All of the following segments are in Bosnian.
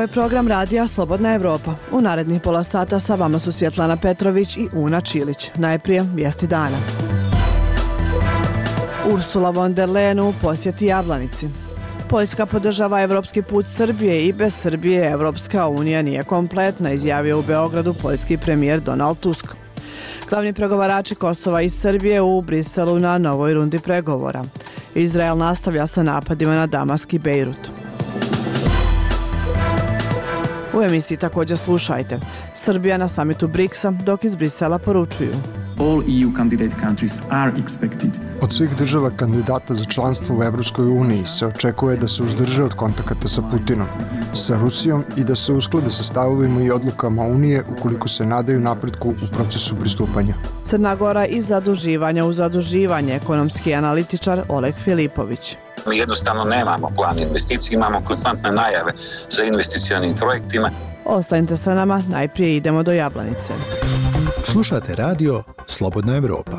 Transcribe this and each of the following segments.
je program radija Slobodna Evropa. U narednih pola sata sa vama su Svjetlana Petrović i Una Čilić. Najprije vijesti dana. Ursula von der Leyen u posjeti Jablanici. Poljska podržava evropski put Srbije i bez Srbije Evropska unija nije kompletna, izjavio u Beogradu poljski premijer Donald Tusk. Glavni pregovarači Kosova i Srbije u Briselu na novoj rundi pregovora. Izrael nastavlja sa napadima na Damask i Bejrut. U emisiji također slušajte. Srbija na samitu BRICS-a, dok iz Brisela poručuju. All EU candidate countries are expected. Od svih država kandidata za članstvo u Evropskoj uniji se očekuje da se uzdrže od kontakata sa Putinom, sa Rusijom i da se usklade sa stavovima i odlukama Unije ukoliko se nadaju napretku u procesu pristupanja. Crna Gora i zaduživanja u zaduživanje, ekonomski analitičar Oleg Filipović. Mi jednostavno nemamo plan investicija, imamo konstantne najave za investicionim projektima. Ostanite sa nama, najprije idemo do Jablanice. Slušate radio Slobodna Evropa.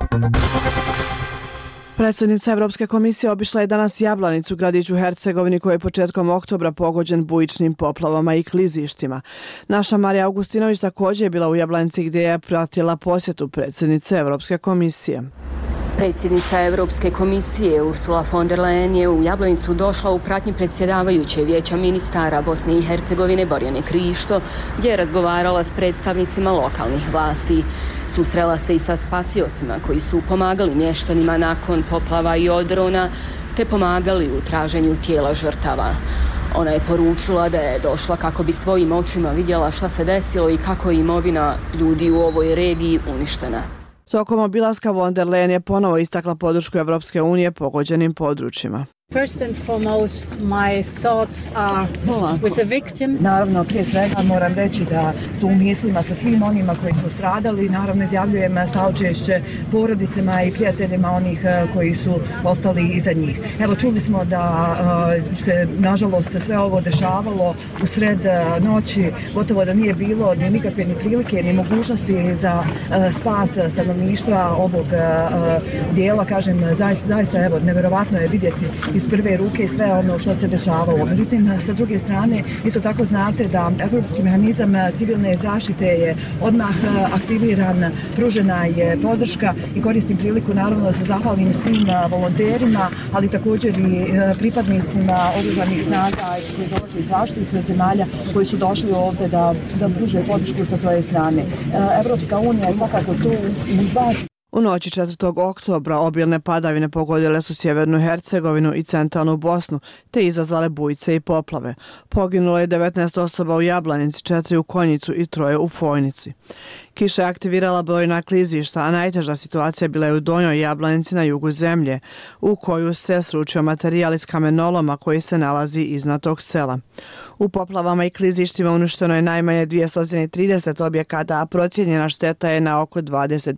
Predsjednica Evropske komisije obišla je danas Jablanicu, gradić u Hercegovini koji je početkom oktobra pogođen bujičnim poplavama i klizištima. Naša Marija Augustinović također je bila u Jablanici gdje je pratila posjetu predsjednice Evropske komisije. Predsjednica Europske komisije Ursula von der Leyen je u Jablanicu došla u pratnji predsjedavajuće Vijeća ministara Bosne i Hercegovine Borjane Krišto, gdje je razgovarala s predstavnicima lokalnih vlasti. Susrela se i sa spasiocima koji su pomagali mještanima nakon poplava i odrona, te pomagali u traženju tijela žrtava. Ona je poručila da je došla kako bi svojim očima vidjela šta se desilo i kako je imovina ljudi u ovoj regiji uništena. Tokom obilaska von der Leyen je ponovo istakla podršku Evropske unije pogođenim područjima. First and foremost, my thoughts are with the victims. Naravno, prije svega moram reći da su u mislima sa svim onima koji su stradali. Naravno, izjavljujem saučešće porodicama i prijateljima onih koji su ostali iza njih. Evo, čuli smo da se, nažalost, sve ovo dešavalo u sred noći. Gotovo da nije bilo ni nikakve ni prilike, ni mogućnosti za spas stanovništva ovog dijela. Kažem, zaista, evo, nevjerovatno je vidjeti iz prve ruke sve ono što se dešavalo. Međutim, sa druge strane, isto tako znate da Europski mehanizam civilne zaštite je odmah aktiviran, pružena je podrška i koristim priliku naravno da se zahvalim svim volonterima, ali također i pripadnicima oružanih snaga koji dolaze iz različitih zemalja koji su došli ovdje da pruže podršku sa svoje strane. Europska unija je svakako tu uz vas. U noći 4. oktobra obilne padavine pogodile su sjevernu Hercegovinu i centralnu Bosnu, te izazvale bujice i poplave. Poginulo je 19 osoba u Jablanici, 4 u Konjicu i 3 u Fojnici. Kiša je aktivirala brojna klizišta, a najteža situacija bila je u Donjoj Jablanici na jugu zemlje, u koju se sručio materijal iz kamenoloma koji se nalazi iznad tog sela. U poplavama i klizištima uništeno je najmanje 230 objekata, a procijenjena šteta je na oko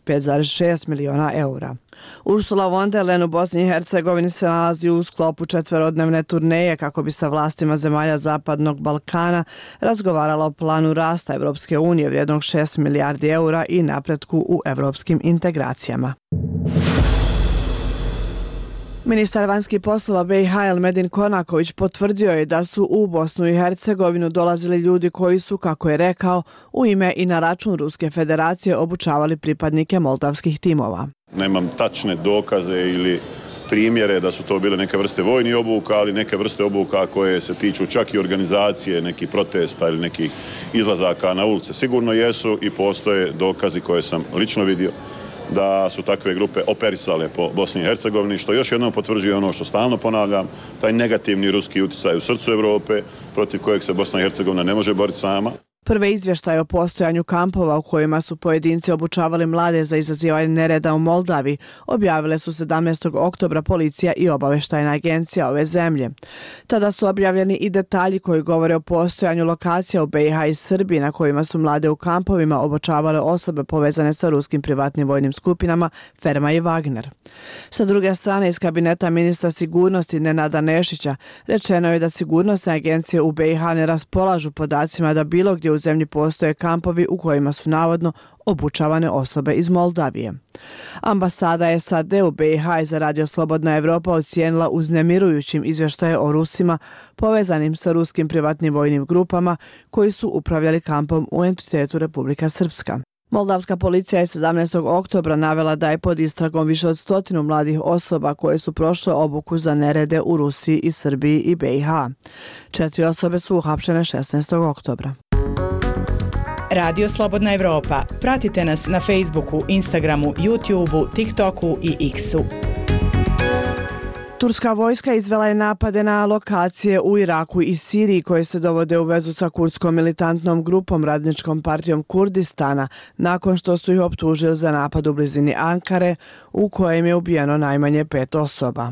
25,6 miliona eura. Ursula von der Leyen u Bosni i Hercegovini se nalazi u sklopu 4-dnevne turneje kako bi sa vlastima zemalja Zapadnog Balkana razgovarala o planu rasta Evropske unije vrijednog 6 milijardi eura i napretku u evropskim integracijama. Ministar vanjskih poslova BiH Elmedin Konaković potvrdio je da su u Bosnu i Hercegovinu dolazili ljudi koji su, kako je rekao, u ime i na račun Ruske federacije obučavali pripadnike moldavskih timova. Nemam tačne dokaze ili primjere da su to bile neke vrste vojnih obuka, ali neke vrste obuka koje se tiču čak i organizacije, nekih protesta ili nekih izlazaka na ulice. Sigurno jesu i postoje dokazi koje sam lično vidio da su takve grupe operisale po Bosni i Hercegovini, što još jednom potvrđuje ono što stalno ponavljam, taj negativni ruski utjecaj u srcu Europe, protiv kojeg se Bosna i Hercegovina ne može boriti sama. Prve izvještaje o postojanju kampova u kojima su pojedinci obučavali mlade za izazivanje nereda u Moldavi objavile su 17. oktobra policija i obavještajna agencija ove zemlje. Tada su objavljeni i detalji koji govore o postojanju lokacija u BiH i Srbiji na kojima su mlade u kampovima obučavale osobe povezane sa ruskim privatnim vojnim skupinama Ferma i Wagner. Sa druge strane, iz kabineta ministra sigurnosti Nenada Nešića rečeno je da sigurnosne agencije u BiH ne raspolažu podacima da bilo gdje u u zemlji postoje kampovi u kojima su navodno obučavane osobe iz Moldavije. Ambasada SAD u BiH je za Radio Slobodna Evropa ocijenila uznemirujućim izvještaje o Rusima povezanim sa ruskim privatnim vojnim grupama koji su upravljali kampom u entitetu Republika Srpska. Moldavska policija je 17. oktobra navela da je pod istragom više od 100 mladih osoba koje su prošle obuku za nerede u Rusiji i Srbiji i BiH. 4 osobe su uhapšene 16. oktobra. Radio Slobodna Evropa. Pratite nas na Facebooku, Instagramu, YouTubeu, TikToku i X-u. Turska vojska izvela je napade na lokacije u Iraku i Siriji koje se dovode u vezu sa kurdskom militantnom grupom Radničkom partijom Kurdistana nakon što su ih optužili za napad u blizini Ankare u kojem je ubijeno najmanje 5 osoba.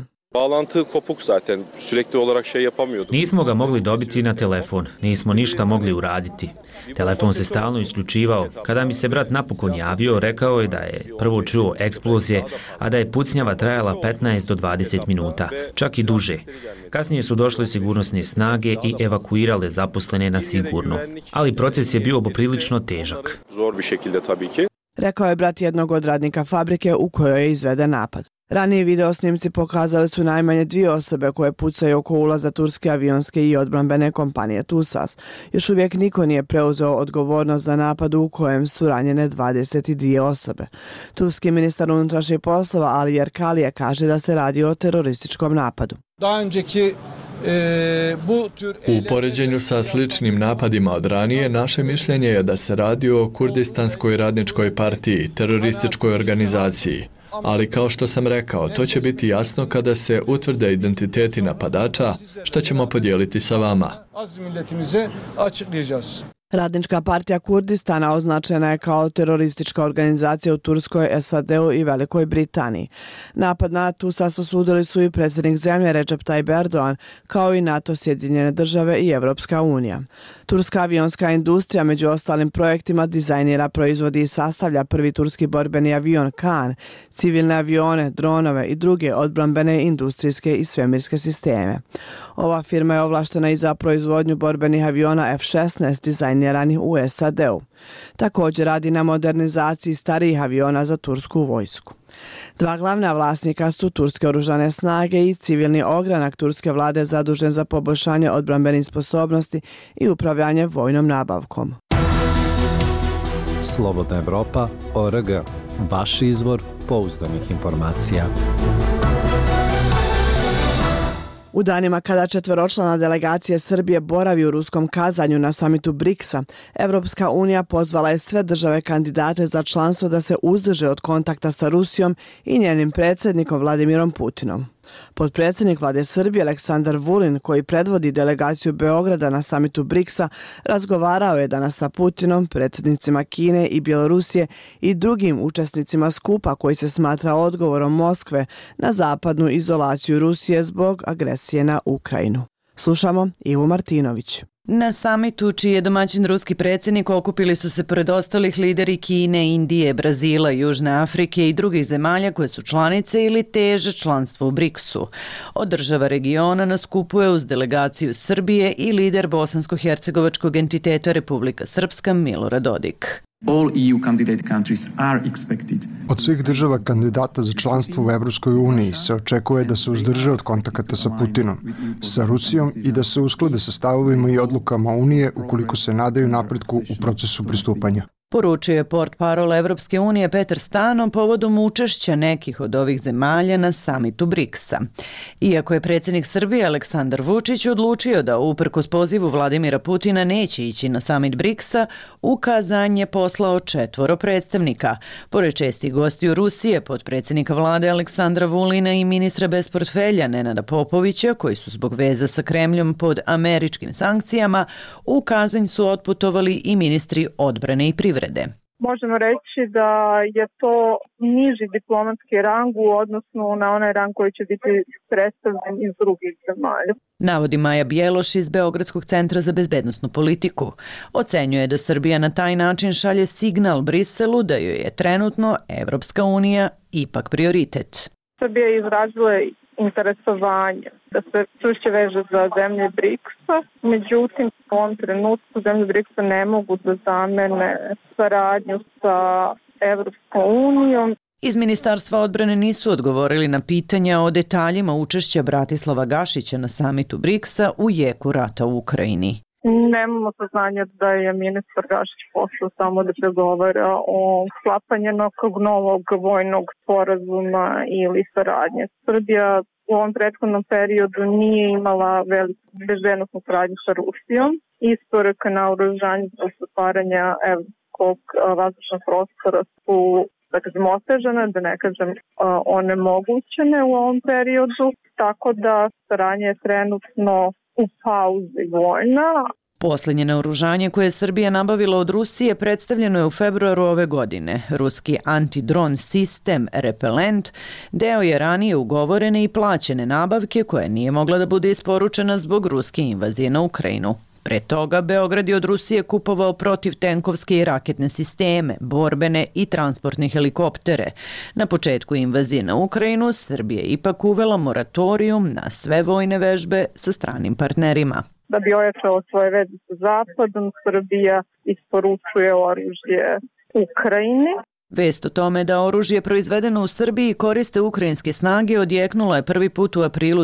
Nismo ga mogli dobiti na telefon, nismo ništa mogli uraditi. Telefon se stalno isključivao. Kada mi se brat napokon javio, rekao je da je prvo čuo eksplozije, a da je pucnjava trajala 15 do 20 minuta, čak i duže. Kasnije su došle sigurnosne snage i evakuirale zaposlene na sigurno. Ali proces je bio poprilično težak. Rekao je brat jednog od radnika fabrike u kojoj je izveden napad. Raniji videosnimci pokazali su najmanje 2 osobe koje pucaju oko ulaza turske avionske i odbrambene kompanije TUSAS. Još uvijek niko nije preuzeo odgovornost za napad u kojem su ranjene 22 osobe. Turski ministar unutrašnjih poslova Ali Erkalije kaže da se radi o terorističkom napadu. U poređenju sa sličnim napadima od ranije, naše mišljenje je da se radi o Kurdistanskoj radničkoj partiji, terorističkoj organizaciji. Ali kao što sam rekao, to će biti jasno kada se utvrde identiteti napadača, što ćemo podijeliti sa vama. Radnička partija Kurdistana označena je kao teroristička organizacija u Turskoj, SAD-u i Velikoj Britaniji. Napad na TUSAS osudili su i predsjednik zemlje Recep Tayyip Erdogan, kao i NATO, Sjedinjene države i Evropska unija. Turska avionska industrija među ostalim projektima dizajnira, proizvodi i sastavlja prvi turski borbeni avion Kan, civilne avione, dronove i druge odbrambene industrijske i svemirske sisteme. Ova firma je ovlaštena i za proizvodnju borbenih aviona F-16 dizajniranih u SAD-u. Također radi na modernizaciji starijih aviona za tursku vojsku. 2 glavna vlasnika su turske oružane snage i civilni ogranak turske vlade zadužen za poboljšanje odbrambenih sposobnosti i upravljanje vojnom nabavkom. Slobodna Evropa.org. Vaš izvor pouzdanih informacija. U danima kada 4-člana delegacija Srbije boravi u ruskom Kazanju na samitu BRICS-a, Evropska unija pozvala je sve države kandidate za članstvo da se uzdrže od kontakta sa Rusijom i njenim predsjednikom Vladimirom Putinom. Potpredsjednik vlade Srbije Aleksandar Vulin, koji predvodi delegaciju Beograda na samitu BRICS-a, razgovarao je danas sa Putinom, predsjednicima Kine i Bjelorusije i drugim učesnicima skupa koji se smatra odgovorom Moskve na zapadnu izolaciju Rusije zbog agresije na Ukrajinu. Slušamo Ivu Martinović. Na samitu, čiji je domaćin ruski predsjednik, okupili su se pored ostalih lideri Kine, Indije, Brazila, Južne Afrike i drugih zemalja koje su članice ili teže članstvo u BRICS-u. Od država regiona na skupu je uz delegaciju Srbije i lider bosansko-hercegovačkog entiteta Republika Srpska Milorad Dodik. All EU candidate countries are expected. Od svih država kandidata za članstvo u Evropskoj uniji se očekuje da se uzdrže od kontakata sa Putinom, sa Rusijom i da se usklade sa stavovima i odlukama Unije ukoliko se nadaju napretku u procesu pristupanja. Poručio je portparol Evropske unije Petar Stano povodom učešća nekih od ovih zemalja na samitu BRICS-a. Iako je predsjednik Srbije Aleksandar Vučić odlučio da uprkos pozivu Vladimira Putina neće ići na samit BRICS-a, u Kazanj je poslao 4 predstavnika. Pored čestih gostiju Rusije, potpredsjednika vlade Aleksandra Vulina i ministra bez portfelja Nenada Popovića, koji su zbog veza sa Kremljom pod američkim sankcijama, u Kazanj su otputovali i ministri odbrane i privrede. Možemo reći da je to niži diplomatski rang u odnosu na onaj rang koji će biti predstavljen iz drugih zemalja. Navodi Maja Bjeloš iz Beogradskog centra za bezbednosnu politiku. Ocenjuje da Srbija na taj način šalje signal Briselu da joj je trenutno Evropska unija ipak prioritet. Srbija je izrazila interesovanje da se čvršće veže za zemlje BRICS-a. Međutim, u ovom trenutku zemlje BRICS-a ne mogu da zamene saradnju sa Evropskom unijom. Iz Ministarstva odbrane nisu odgovorili na pitanja o detaljima učešća Bratislava Gašića na samitu BRICS-a u jeku rata u Ukrajini. Nemamo saznanja da je ministar Gašić pošao samo da pregovara o sklapanju nekog novog vojnog sporazuma ili saradnje. Srbija u ovom prethodnom periodu nije imala veliku bezbednosnu saradnju sa Rusijom. Isporuke na oružanje za stvaranje evropskog vazdušnog prostora su otežane, da ne kažem onemogućene u ovom periodu, tako da saradnja je trenutno u pauzi vojna. Poslednje naoružanje koje je Srbija nabavila od Rusije predstavljeno je u februaru ove godine. Ruski antidron sistem Repelent deo je ranije ugovorene i plaćene nabavke koja nije mogla da bude isporučena zbog ruske invazije na Ukrajinu. Pre toga, Beograd je od Rusije kupovao protivtenkovske i raketne sisteme, borbene i transportne helikoptere. Na početku invazije na Ukrajinu, Srbija je ipak uvela moratorijum na sve vojne vežbe sa stranim partnerima. Da bi ojačala svoje veze sa Zapadom, Srbija isporučuje oružje Ukrajini. Vest o tome da oružje proizvedeno u Srbiji koriste ukrajinske snage odjeknula je prvi put u aprilu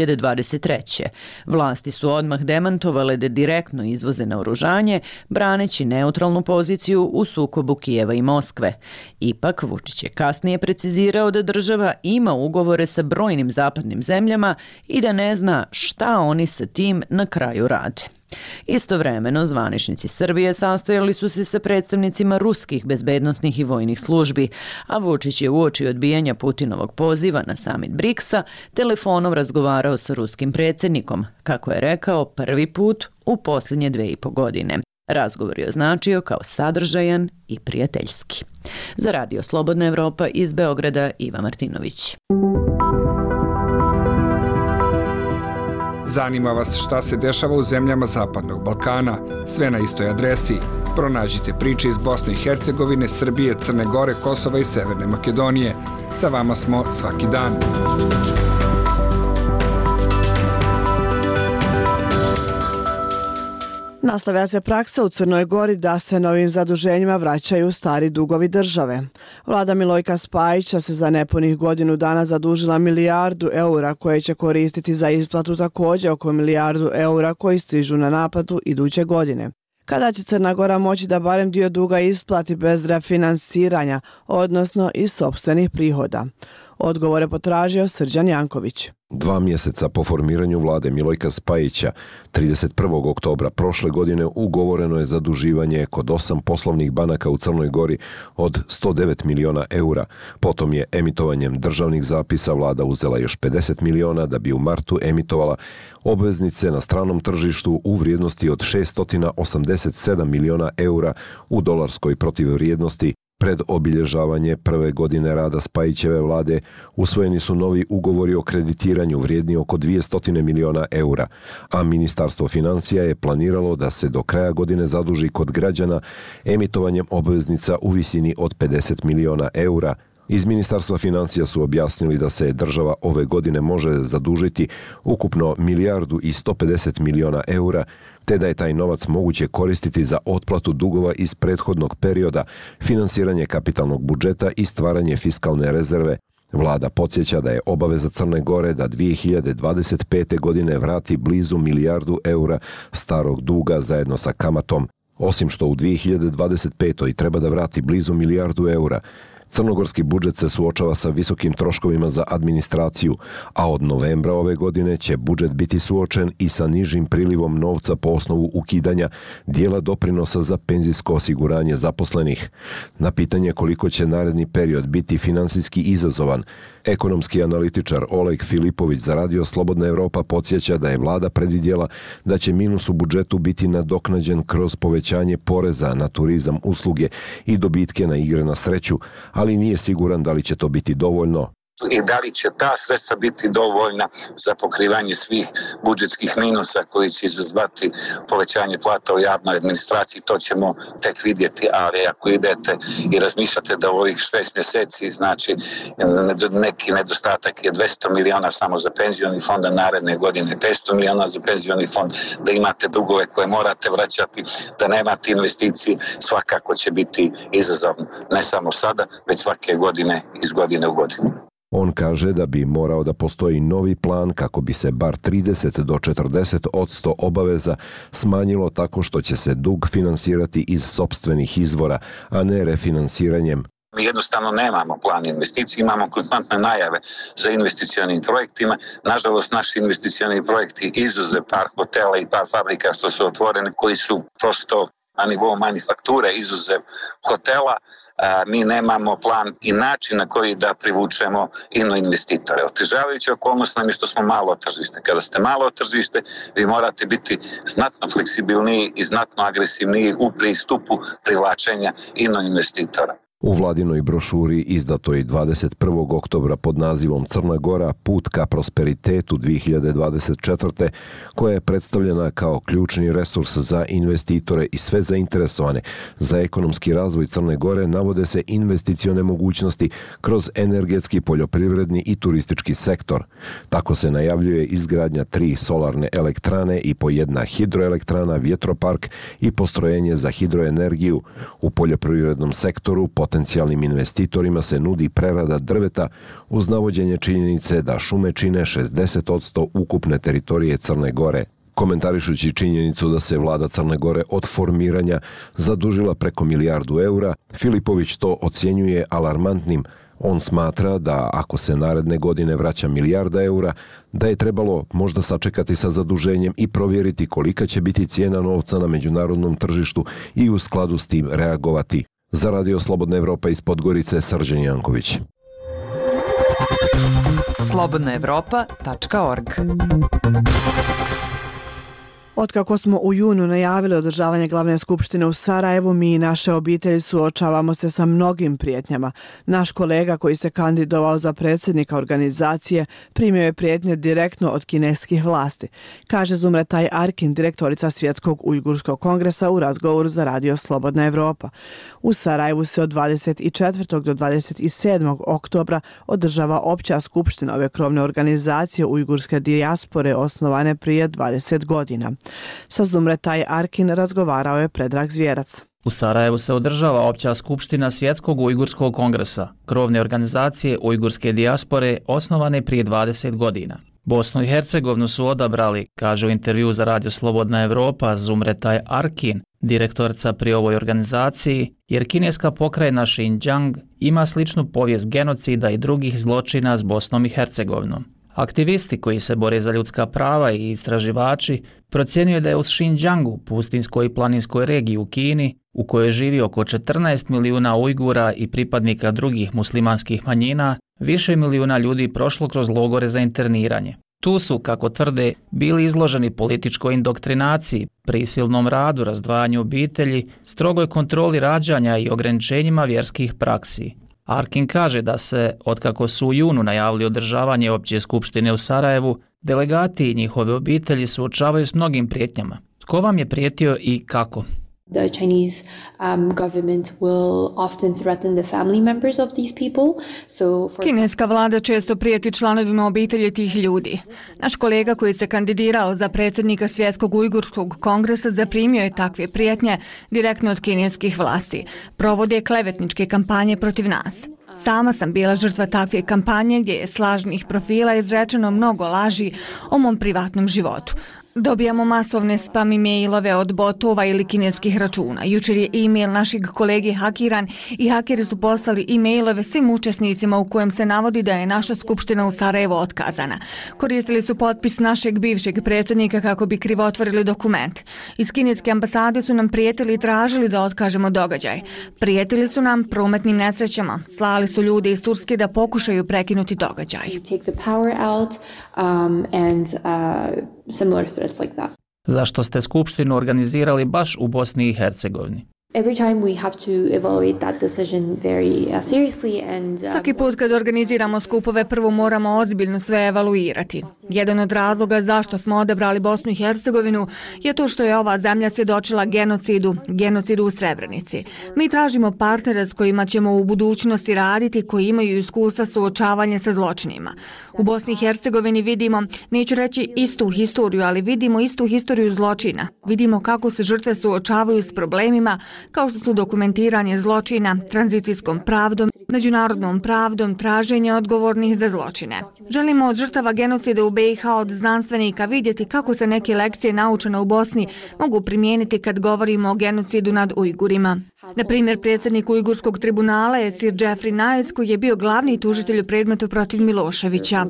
2023. Vlasti su odmah demantovale da direktno izvoze naoružanje, braneći neutralnu poziciju u sukobu Kijeva i Moskve. Ipak, Vučić je kasnije precizirao da država ima ugovore sa brojnim zapadnim zemljama i da ne zna šta oni sa tim na kraju rade. Istovremeno, zvaničnici Srbije sastajali su se sa predstavnicima ruskih bezbednosnih i vojnih službi, a Vučić je uoči odbijanja Putinovog poziva na samit BRICS-a telefonom razgovarao sa ruskim predsjednikom, kako je rekao, prvi put u posljednje 2,5 godine. Razgovor je označio kao sadržajan i prijateljski. Za Radio Slobodna Evropa iz Beograda, Iva Martinović. Zanima vas šta se dešava u zemljama Zapadnog Balkana? Sve na istoj adresi. Pronađite priče iz Bosne i Hercegovine, Srbije, Crne Gore, Kosova i Severne Makedonije. Sa vama smo svaki dan. Nastavlja se praksa u Crnoj Gori da se novim zaduženjima vraćaju stari dugovi države. Vlada Milojka Spajića se za nepunih godinu dana zadužila milijardu eura koje će koristiti za isplatu također oko milijardu eura koji stižu na naplatu iduće godine. Kada će Crna Gora moći da barem dio duga isplati bez refinansiranja, odnosno iz sopstvenih prihoda? Odgovore potražio Srđan Janković. 2 mjeseca po formiranju vlade Milojka Spajića, 31. oktobra prošle godine ugovoreno je zaduživanje kod 8 poslovnih banaka u Crnoj Gori od 109 miliona eura. Potom je emitovanjem državnih zapisa vlada uzela još 50 miliona da bi u martu emitovala obveznice na stranom tržištu u vrijednosti od 687 miliona eura u dolarskoj protivvrijednosti. Pred obilježavanje prve godine rada Spajićeve vlade usvojeni su novi ugovori o kreditiranju vrijedni oko 200 miliona eura, a Ministarstvo financija je planiralo da se do kraja godine zaduži kod građana emitovanjem obveznica u visini od 50 miliona eura. Iz Ministarstva financija su objasnili da se država ove godine može zadužiti ukupno milijardu i 150 miliona eura, te da je taj novac moguće koristiti za otplatu dugova iz prethodnog perioda, finansiranje kapitalnog budžeta i stvaranje fiskalne rezerve. Vlada podsjeća da je obaveza Crne Gore da 2025. godine vrati blizu milijardu eura starog duga zajedno sa kamatom. Osim što u 2025. treba da vrati blizu milijardu eura, crnogorski budžet se suočava sa visokim troškovima za administraciju, a od novembra ove godine će budžet biti suočen i sa nižim prilivom novca po osnovu ukidanja dijela doprinosa za penzijsko osiguranje zaposlenih. Na pitanje koliko će naredni period biti finansijski izazovan, ekonomski analitičar Oleg Filipović za Radio Slobodna Evropa podsjeća da je vlada predvidjela da će minus u budžetu biti nadoknađen kroz povećanje poreza na turizam, usluge i dobitke na igre na sreću, ali nije siguran da li će to biti dovoljno. i da li će ta sredstva biti dovoljna za pokrivanje svih budžetskih minusa koji će izazvati povećanje plata u javnoj administraciji, to ćemo tek vidjeti, ali ako idete i razmišljate da u ovih 6 mjeseci, znači neki nedostatak je 200 miliona samo za penzioni fond, a naredne godine 500 miliona za penzioni fond, da imate dugove koje morate vraćati, da nemate investicije, svakako će biti izazovno, ne samo sada, već svake godine, iz godine u godinu. On kaže da bi morao da postoji novi plan kako bi se bar 30 do 40% obaveza smanjilo tako što će se dug finansirati iz sopstvenih izvora, a ne refinansiranjem. Mi jednostavno nemamo plan investicija, imamo konstantne najave za investicionim projektima. Nažalost, naši investicioni projekti izuzev par hotela i par fabrika što su otvorene, koji su prosto na nivou manufakture, izuzev hotela, mi nemamo plan i način na koji da privučemo investitore. Otežavajuća okolnost nam je što smo malo tržište. Kada ste malo tržište, vi morate biti znatno fleksibilniji i znatno agresivniji u pristupu privlačenja investitora. U vladinoj brošuri izdatoj 21. oktobra pod nazivom Crna Gora – put ka prosperitetu 2024. koja je predstavljena kao ključni resurs za investitore i sve zainteresovane za ekonomski razvoj Crne Gore, navode se investicione mogućnosti kroz energetski, poljoprivredni i turistički sektor. Tako se najavljuje izgradnja 3 solarne elektrane i po 1 hidroelektrana, vjetropark i postrojenje za hidroenergiju. U poljoprivrednom sektoru potencijalnim investitorima se nudi prerada drveta uz navođenje činjenice da šume čine 60% ukupne teritorije Crne Gore. Komentarišući činjenicu da se vlada Crne Gore od formiranja zadužila preko milijardu eura, Filipović to ocjenjuje alarmantnim. On smatra da ako se naredne godine vraća milijarda eura, da je trebalo možda sačekati sa zaduženjem i provjeriti kolika će biti cijena novca na međunarodnom tržištu i u skladu s tim reagovati. Za Radio Slobodna Evropa iz Podgorice, Srđan Janković. slobodnaevropa.org. Otkako smo u junu najavili održavanje glavne skupštine u Sarajevu, mi i naše obitelji suočavamo se sa mnogim prijetnjama. Naš kolega koji se kandidovao za predsjednika organizacije primio je prijetnje direktno od kineskih vlasti, kaže Zumretaj Arkin, direktorica Svjetskog ujgurskog kongresa u razgovoru za Radio Slobodna Evropa. U Sarajevu se od 24. do 27. oktobra održava opća skupština ove krovne organizacije ujgurske dijaspore osnovane prije 20 godina. Sa Zumretaj Arkin razgovarao je Predrag Zvjerac. U Sarajevu se održava opća skupština Svjetskog ujgurskog kongresa, krovne organizacije ujgurske dijaspore osnovane prije 20 godina. Bosnu i Hercegovinu su odabrali, kaže u intervju za Radio Slobodna Evropa Zumretaj Arkin, direktorica pri ovoj organizaciji, jer kineska pokrajina Xinjiang ima sličnu povijest genocida i drugih zločina s Bosnom i Hercegovinom. Aktivisti koji se bore za ljudska prava i istraživači procjenjuju da je u Xinjiangu, pustinskoj i planinskoj regiji u Kini, u kojoj živi oko 14 milijuna Ujgura i pripadnika drugih muslimanskih manjina, više milijuna ljudi prošlo kroz logore za interniranje. Tu su, kako tvrde, bili izloženi političkoj indoktrinaciji, prisilnom radu, razdvajanju obitelji, strogoj kontroli rađanja i ograničenjima vjerskih praksi. Arkin kaže da se, otkako su u junu najavili održavanje opće skupštine u Sarajevu, delegati i njihove obitelji suočavaju s mnogim prijetnjama. Tko vam je prijetio i kako? The Chinese government will often threaten the family members of these people. Kineska vlada često prijeti članovima obitelji tih ljudi. Naš kolega koji se kandidirao za predsjednika Svjetskog ujgurskog kongresa zaprimio je takve prijetnje direktno od kineskih vlasti. Provode klevetničke kampanje protiv nas. Sama sam bila žrtva takve kampanje gdje je s lažnih profila izrečeno mnogo laži o mom privatnom životu. Dobijamo masovne spam e-mailove od botova ili kineskih računa. Jučer je e-mail našeg kolege hakiran i hakeri su poslali e-mailove svim učesnicima u kojem se navodi da je naša skupština u Sarajevo otkazana. Koristili su potpis našeg bivšeg predsjednika kako bi krivotvorili dokument. Iz kineske ambasade su nam prijetili i tražili da otkažemo događaj. Prijetili su nam prometnim nesrećama. Slali su ljude iz Turske da pokušaju prekinuti događaj. Zašto ste skupštinu organizirali baš u Bosni i Hercegovini? Svaki put kad organiziramo skupove, prvo moramo ozbiljno sve evaluirati. Jedan od razloga zašto smo odabrali Bosnu i Hercegovinu je to što je ova zemlja svjedočila genocidu u Srebrenici. Mi tražimo partnere s kojima ćemo u budućnosti raditi, koji imaju iskustva suočavanja sa zločinima. U Bosni i Hercegovini vidimo, neću reći istu historiju, ali vidimo istu historiju zločina. Vidimo kako se žrtve suočavaju s problemima kao što su dokumentiranje zločina, tranzicijskom pravdom, međunarodnom pravdom, traženje odgovornih za zločine. Želimo od žrtava genocida u BiH, od znanstvenika vidjeti kako se neke lekcije naučene u Bosni mogu primijeniti kad govorimo o genocidu nad Ujgurima. Na primjer, predsjednik Ujgurskog tribunala je Sir Jeffrey Niles, koji je bio glavni tužitelj u predmetu protiv Miloševića.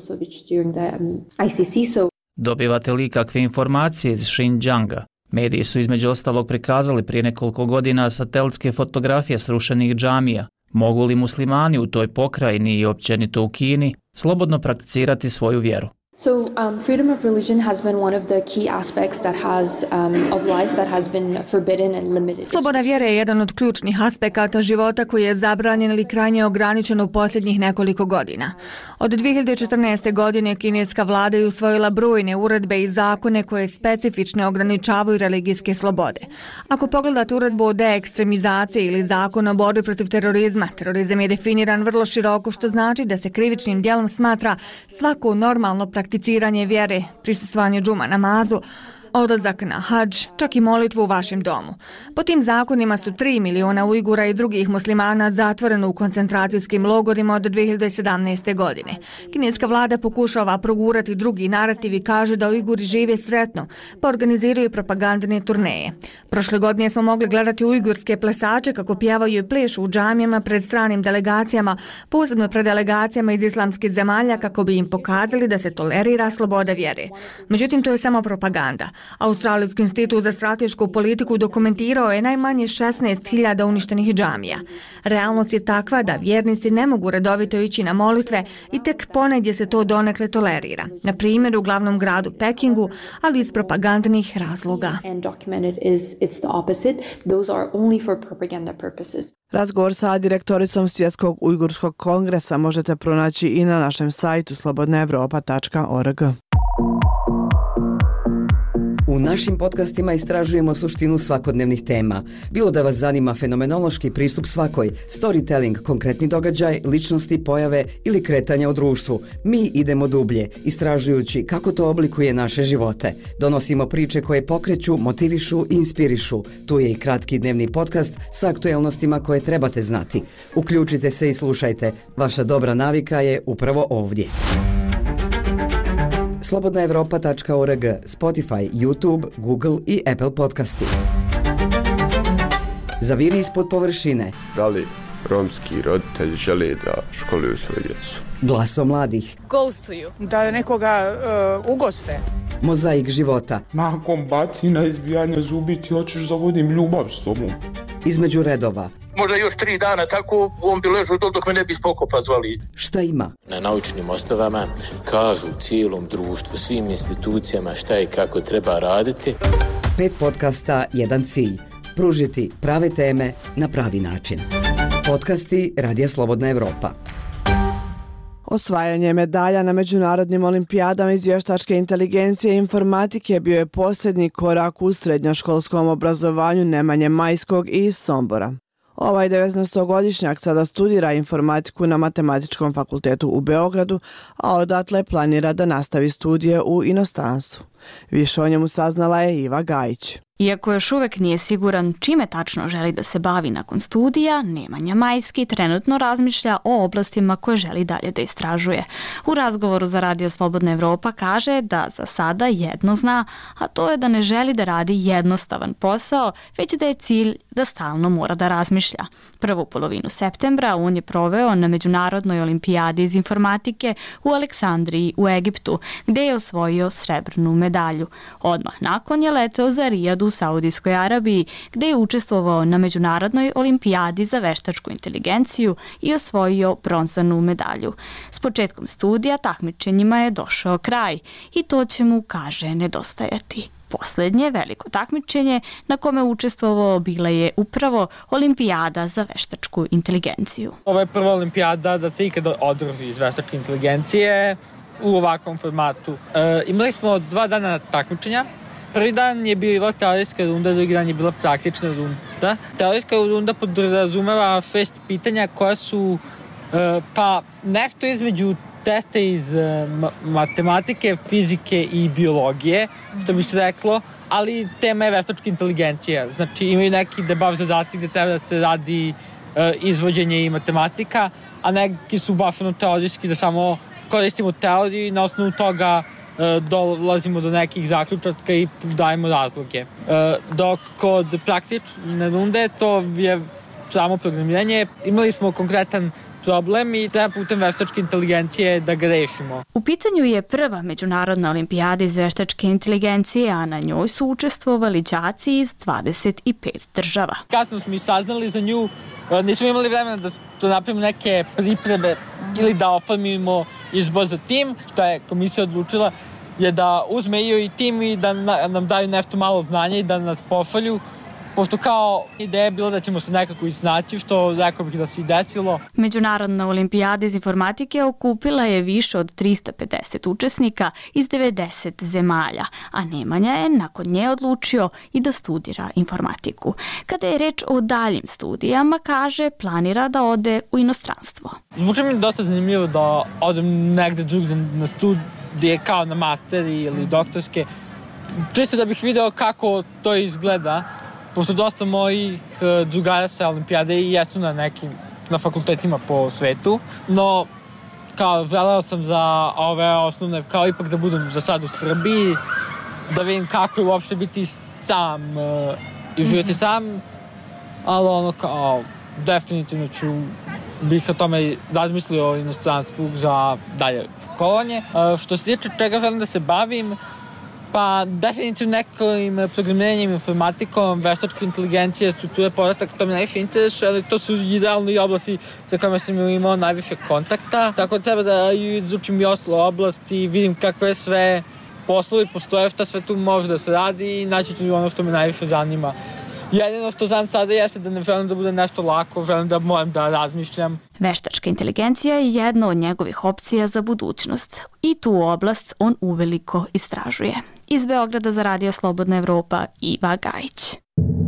Dobivate li kakve informacije iz Xinjianga? Mediji su između ostalog prikazali prije nekoliko godina satelitske fotografije srušenih džamija. Mogu li muslimani u toj pokrajini i općenito u Kini slobodno prakticirati svoju vjeru? Freedom of religion has been one of the key aspects of life that has been forbidden and limited. Sloboda vjere je jedan od ključnih aspekata života koji je zabranjen ili krajnje ograničen u posljednjih nekoliko godina. Od 2014. godine kineska vlada je usvojila brojne uredbe i zakone koje specifično ograničavaju religijske slobode. Ako pogledate uredbu o deekstremizaciji ili zakon o borbi protiv terorizma, terorizam je definiran vrlo široko, što znači da se krivičnim djelom smatra svako normalno prakticiranje vjere, prisustvovanje džuma namazu, odlazak na hadž, čak i molitvu u vašem domu. Po tim zakonima su 3 miliona Ujgura i drugih muslimana zatvoreno u koncentracijskim logorima od 2017. godine. Kineska vlada pokušava progurati drugi narativ i kaže da Ujguri žive sretno, pa organiziraju propagandne turneje. Prošle godine smo mogli gledati ujgurske plesače kako pjevaju i plešu u džamijama pred stranim delegacijama, posebno pred delegacijama iz islamskih zemalja kako bi im pokazali da se tolerira sloboda vjere. Međutim, to je samo propaganda. Australijski institut za stratešku politiku dokumentirao je najmanje 16.000 uništenih džamija. Realnost je takva da vjernici ne mogu redovito ići na molitve i tek ponegdje se to donekle tolerira. Na primjer u glavnom gradu Pekingu, ali iz propagandnih razloga. Razgovor sa direktoricom Svjetskog ujgurskog kongresa možete pronaći i na našem sajtu slobodnaevropa.org. U našim podcastima istražujemo suštinu svakodnevnih tema. Bilo da vas zanima fenomenološki pristup svakoj, storytelling, konkretni događaj, ličnosti, pojave ili kretanja u društvu, mi idemo dublje, istražujući kako to oblikuje naše živote. Donosimo priče koje pokreću, motivišu i inspirišu. Tu je i kratki dnevni podcast sa aktuelnostima koje trebate znati. Uključite se i slušajte. Vaša dobra navika je upravo ovdje. slobodnaevropa.org, Spotify, YouTube, Google i Apple podcasti. Zaviri ispod površine. Da li romski roditelji žele da školuju svoju djecu? Glasom mladih. Ghostuju. Da nekoga ugoste. Mozaik života. Nakon bacina, izbijanja zubi ti hoćeš da vodim ljubav s tobom. Između redova. Možda još 3 dana tako on bi ležao dok me ne bi spokopa zvali. Šta ima? Na naučnim osnovama kažu cijelom društvu, svim institucijama šta i kako treba raditi. 5 podcasta, jedan cilj. Pružiti prave teme na pravi način. Podcasti Radija Slobodna Evropa. Osvajanje medalja na međunarodnim olimpijadama iz vještačke inteligencije i informatike bio je posljednji korak u srednjoškolskom obrazovanju Nemanje Majskog i iz Sombora. Ovaj 19-godišnjak sada studira informatiku na Matematičkom fakultetu u Beogradu, a odatle planira da nastavi studije u inostranstvu. Više o njemu saznala je Iva Gajić. Iako još uvek nije siguran čime tačno želi da se bavi nakon studija, Nemanja Majski trenutno razmišlja o oblastima koje želi dalje da istražuje. U razgovoru za Radio Slobodna Evropa kaže da za sada jedno zna, a to je da ne želi da radi jednostavan posao, već da je cilj da stalno mora da razmišlja. Prvu polovinu septembra on je proveo na Međunarodnoj olimpijadi iz informatike u Aleksandriji u Egiptu, gde je osvojio srebrnu medalju. Odmah nakon je leteo za Rijadu u Saudijskoj Arabiji, gde je učestvovao na Međunarodnoj olimpijadi za veštačku inteligenciju i osvojio bronzanu medalju. S početkom studija takmičenjima je došao kraj i to će mu, kaže, nedostajati. Poslednje veliko takmičenje na kome učestvovao bila je upravo olimpijada za veštačku inteligenciju. Ovo je prva olimpijada da se ikada održi iz veštačke inteligencije u ovakvom formatu. Imali smo 2 dana takmičenja. Prvi dan je bila teorijska runda, drugi dan je bila praktična runda. Teorijska runda podrazumeva 6 pitanja koja su pa nešto između testa iz matematike, fizike i biologije, što bi se reklo, ali tema je veštačka inteligencija. Znači imaju neki debav zadaci gde treba da se radi izvođenje i matematika, a neki su baš teorijski da samo koristimo teoriju i na osnovu toga dolazimo do nekih zaključaka i dajemo razloge. Dok kod praktične runde to je samo programiranje. Imali smo konkretan problem i treba putem veštačke inteligencije da ga rešimo. U pitanju je prva međunarodna olimpijada iz veštačke inteligencije, a na njoj su učestvovali đaci iz 25 država. Kasno smo i saznali za nju, nismo imali vremena da napravimo neke pripreme ili da oformimo izbor za tim. Što je komisija odlučila je da uzme i tim i da nam daju nešto malo znanja i da nas pošalju. Pošto kao ideja je bilo da ćemo se nekako iznaći, što rekao bih da se i desilo. Međunarodna olimpijada iz informatike okupila je više od 350 učesnika iz 90 zemalja, a Nemanja je nakon nje odlučio i da studira informatiku. Kada je reč o daljim studijama, kaže, planira da ode u inostranstvo. Zvuči mi dosta zanimljivo da odem negde drugde na studije kao na masteri ili doktorske. Čisto da bih video kako to izgleda. Pošto dosta mojih drugara sa olimpijade i jesu na fakultetima po svetu, no kao želeo sam za ove osnovne, kao ipak da budem za sad u Srbiji, da vidim kako je uopšte biti sam i živjeti sam, ali kao definitivno bih o tome razmislio o inostranstvu za dalje školovanje. Što se tiče čega želim da se bavim, pa definitivno nekim programiranjem, informatikom, veštačka inteligencija, strukture podatak, to me najviše interesuje, ali to su idealno i oblasti za kojima sam imao najviše kontakta. Tako da treba da izučim i ostale oblasti i vidim kakve sve poslovi postoje, šta sve tu može da se radi i naći tu ono što me najviše zanima. Jedino što znam sada jeste da ne želim da bude nešto lako, želim da moram da razmišljam. Veštačka inteligencija je jedna od njegovih opcija za budućnost i tu oblast on uveliko istražuje. Iz Beograda za Radio Slobodna Evropa, Iva Gajić.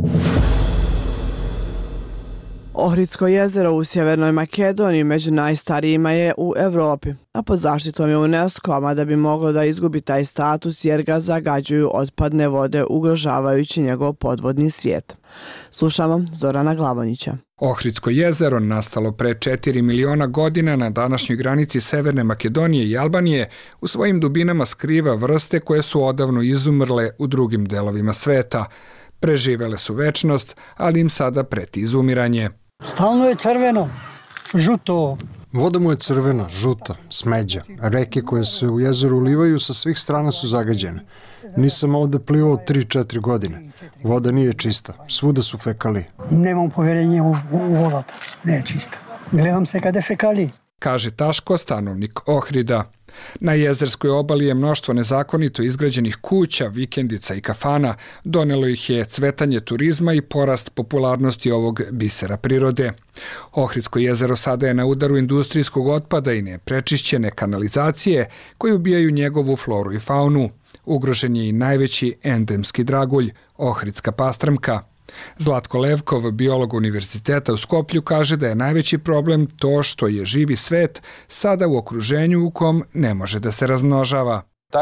Ohridsko jezero u Sjevernoj Makedoniji među najstarijima je u Evropi, a pod zaštitom je UNESCO, mada bi moglo da izgubi taj status jer ga zagađuju otpadne vode ugrožavajući njegov podvodni svijet. Slušamo Zorana Glavonića. Ohridsko jezero, nastalo pre 4 miliona godina na današnjoj granici Severne Makedonije i Albanije, u svojim dubinama skriva vrste koje su odavno izumrle u drugim delovima sveta. Preživele su večnost, ali im sada preti izumiranje. Stalno je crveno, žuto. Voda mu je crvena, žuta, smeđa. Reke koje se u jezeru ulivaju sa svih strana su zagađene. Nisam ovde plivao 3-4 godine. Voda nije čista, svuda su fekali. Nemam poverenje u vodata, ne je čista. Gledam se kada je fekali. Kaže Taško, stanovnik Ohrida. Na jezerskoj obali je mnoštvo nezakonito izgrađenih kuća, vikendica i kafana. Donelo ih je cvetanje turizma i porast popularnosti ovog bisera prirode. Ohridsko jezero sada je na udaru industrijskog otpada i neprečišćene kanalizacije koji ubijaju njegovu floru i faunu. Ugrožen je i najveći endemski dragulj, ohridska pastrmka. Zlatko Levkov, biolog univerziteta u Skoplju, kaže da je najveći problem to što je živi svet sada u okruženju u kom ne može da se razmnožava.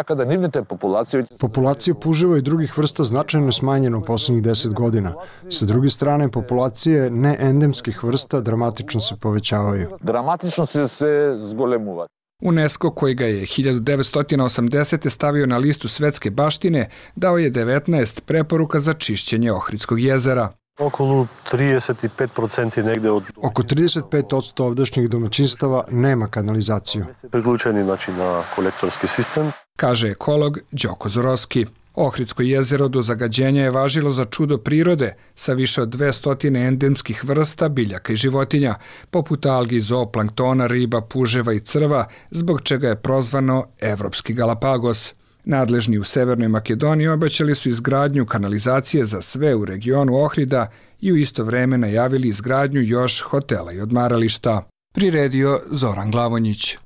Populacija puževa i drugih vrsta značajno smanjena u poslednjih 10 godina. Sa druge strane, populacije neendemskih vrsta dramatično se povećavaju. Dramatično se zgolemuva. UNESCO, koji ga je 1980. stavio na listu svetske baštine, dao je 19 preporuka za čišćenje Ohridskog jezera. Okolo 35% negde od... Oko 35% ovdašnjih domaćinstava nema kanalizaciju. Priključeni na kolektorski sistem. Kaže ekolog Đoko Zoroski. Ohridsko jezero do zagađenja je važilo za čudo prirode sa više od 200 endemskih vrsta biljaka i životinja, poput algi, zooplanktona, riba, puževa i crva, zbog čega je prozvano Evropski Galapagos. Nadležni u Severnoj Makedoniji obećali su izgradnju kanalizacije za sve u regionu Ohrida i u isto vreme najavili izgradnju još hotela i odmarališta. Priredio Zoran Glavonjić.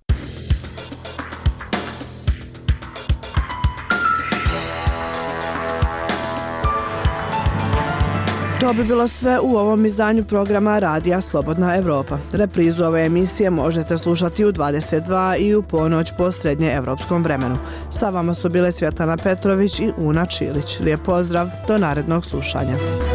To bi bilo sve u ovom izdanju programa Radija Slobodna Evropa. Reprizu ove emisije možete slušati u 22 i u ponoć po srednjeevropskom vremenu. Sa vama su bile Svjetlana Petrović i Una Čilić. Lijep pozdrav, do narednog slušanja.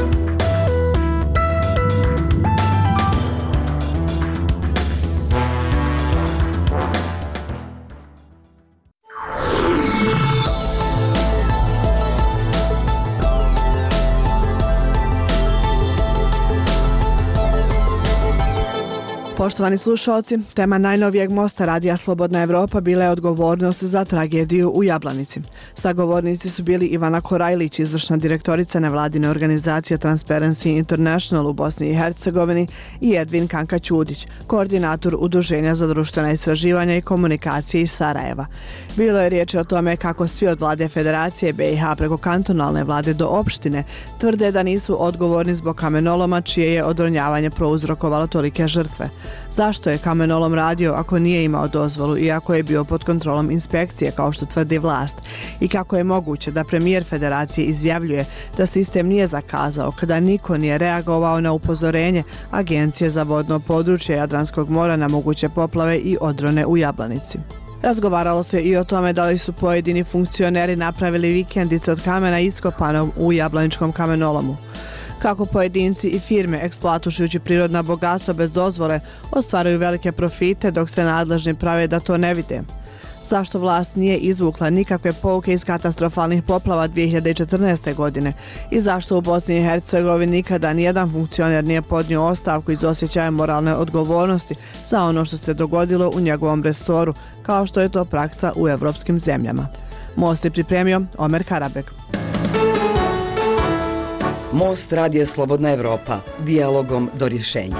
Poštovani slušalci, tema najnovijeg mosta Radija Slobodna Evropa bila je odgovornost za tragediju u Jablanici. Sagovornici su bili Ivana Korajlić, izvršna direktorica nevladine organizacije Transparency International u Bosni i Hercegovini, i Edvin Kanka Ćudić, koordinator Udruženja za društvena istraživanja i komunikacije iz Sarajeva. Bilo je riječi o tome kako svi od vlade Federacije BiH preko kantonalne vlade do opštine tvrde da nisu odgovorni zbog kamenoloma čije je odronjavanje prouzrokovalo tolike žrtve. Zašto je kamenolom radio ako nije imao dozvolu i ako je bio pod kontrolom inspekcije, kao što tvrdi vlast? I kako je moguće da premijer Federacije izjavljuje da sistem nije zakazao kada niko nije reagovao na upozorenje Agencije za vodno područje Jadranskog mora na moguće poplave i odrone u Jablanici? Razgovaralo se i o tome da li su pojedini funkcioneri napravili vikendice od kamena iskopanog u Jablaničkom kamenolomu. Kako pojedinci i firme, eksploatušujući prirodna bogatstva bez dozvole, ostvaruju velike profite dok se nadležni prave da to ne vide. Zašto vlast nije izvukla nikakve pouke iz katastrofalnih poplava 2014. godine i zašto u Bosni i Hercegovini nikada nijedan funkcioner nije podnio ostavku iz osjećaja moralne odgovornosti za ono što se dogodilo u njegovom resoru, kao što je to praksa u evropskim zemljama. Most je pripremio Omer Karabek. Most Radija Slobodna Evropa. Dijalogom do rješenja.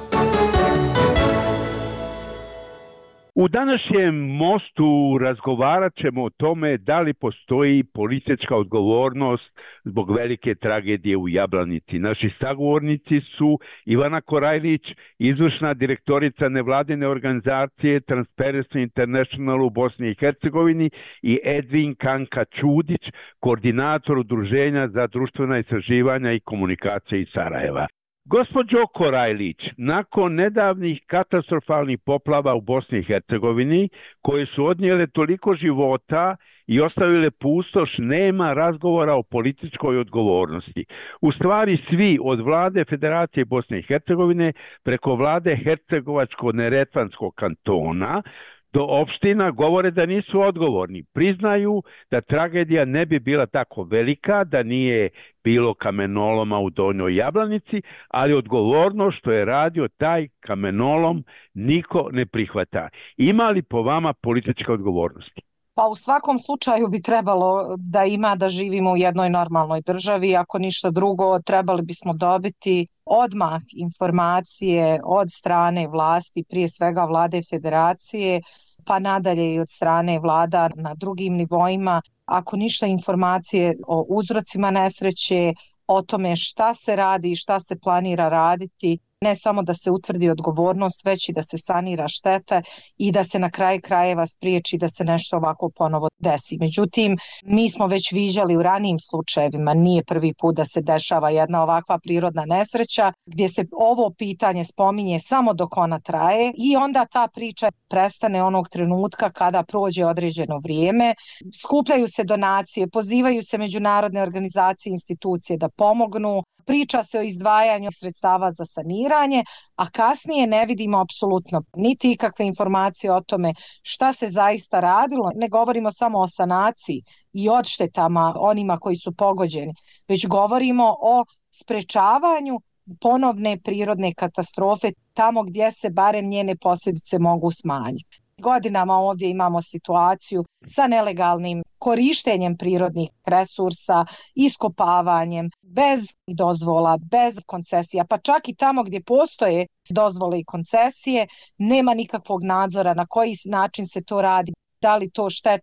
U današnjem mostu razgovarat ćemo o tome da li postoji politička odgovornost zbog velike tragedije u Jablanici. Naši sagovornici su Ivana Korajlić, izvršna direktorica nevladine organizacije Transparency International u Bosni i Hercegovini, i Edvin Kanka Ćudić, koordinator Udruženja za društvena istraživanja i komunikacije iz Sarajeva. Gospođo Korajlić, nakon nedavnih katastrofalnih poplava u Bosni i Hercegovini, koje su odnijele toliko života i ostavile pustoš, nema razgovora o političkoj odgovornosti. U stvari svi, od vlade Federacije Bosne i Hercegovine preko vlade Hercegovačko-Neretvanskog kantona do opština, govore da nisu odgovorni. Priznaju da tragedija ne bi bila tako velika da nije bilo kamenoloma u Donjoj Jablanici, ali odgovorno što je radio taj kamenolom niko ne prihvata. Ima li po vama političke odgovornosti? Pa u svakom slučaju bi trebalo da ima, da živimo u jednoj normalnoj državi. Ako ništa drugo, trebali bismo dobiti odmah informacije od strane vlasti, prije svega vlade Federacije, pa nadalje i od strane vlada na drugim nivoima. Ako ništa, informacije o uzrocima nesreće, o tome šta se radi i šta se planira raditi, ne samo da se utvrdi odgovornost, već i da se sanira štete i da se na kraju krajeva spriječi da se nešto ovako ponovo desi. Međutim, mi smo već viđali u ranijim slučajevima, nije prvi put da se dešava jedna ovakva prirodna nesreća, gdje se ovo pitanje spominje samo dok ona traje i onda ta priča prestane onog trenutka kada prođe određeno vrijeme. Skupljaju se donacije, pozivaju se međunarodne organizacije i institucije da pomognu, priča se o izdvajanju sredstava za saniranje, a kasnije ne vidimo apsolutno niti ikakve informacije o tome šta se zaista radilo. Ne govorimo samo o sanaciji i odštetama onima koji su pogođeni, već govorimo o sprečavanju ponovne prirodne katastrofe tamo gdje se barem njene posljedice mogu smanjiti. Godinama ovdje imamo situaciju sa nelegalnim korištenjem prirodnih resursa, iskopavanjem, bez dozvola, bez koncesija, pa čak i tamo gdje postoje dozvole i koncesije, nema nikakvog nadzora na koji način se to radi, da li to šteti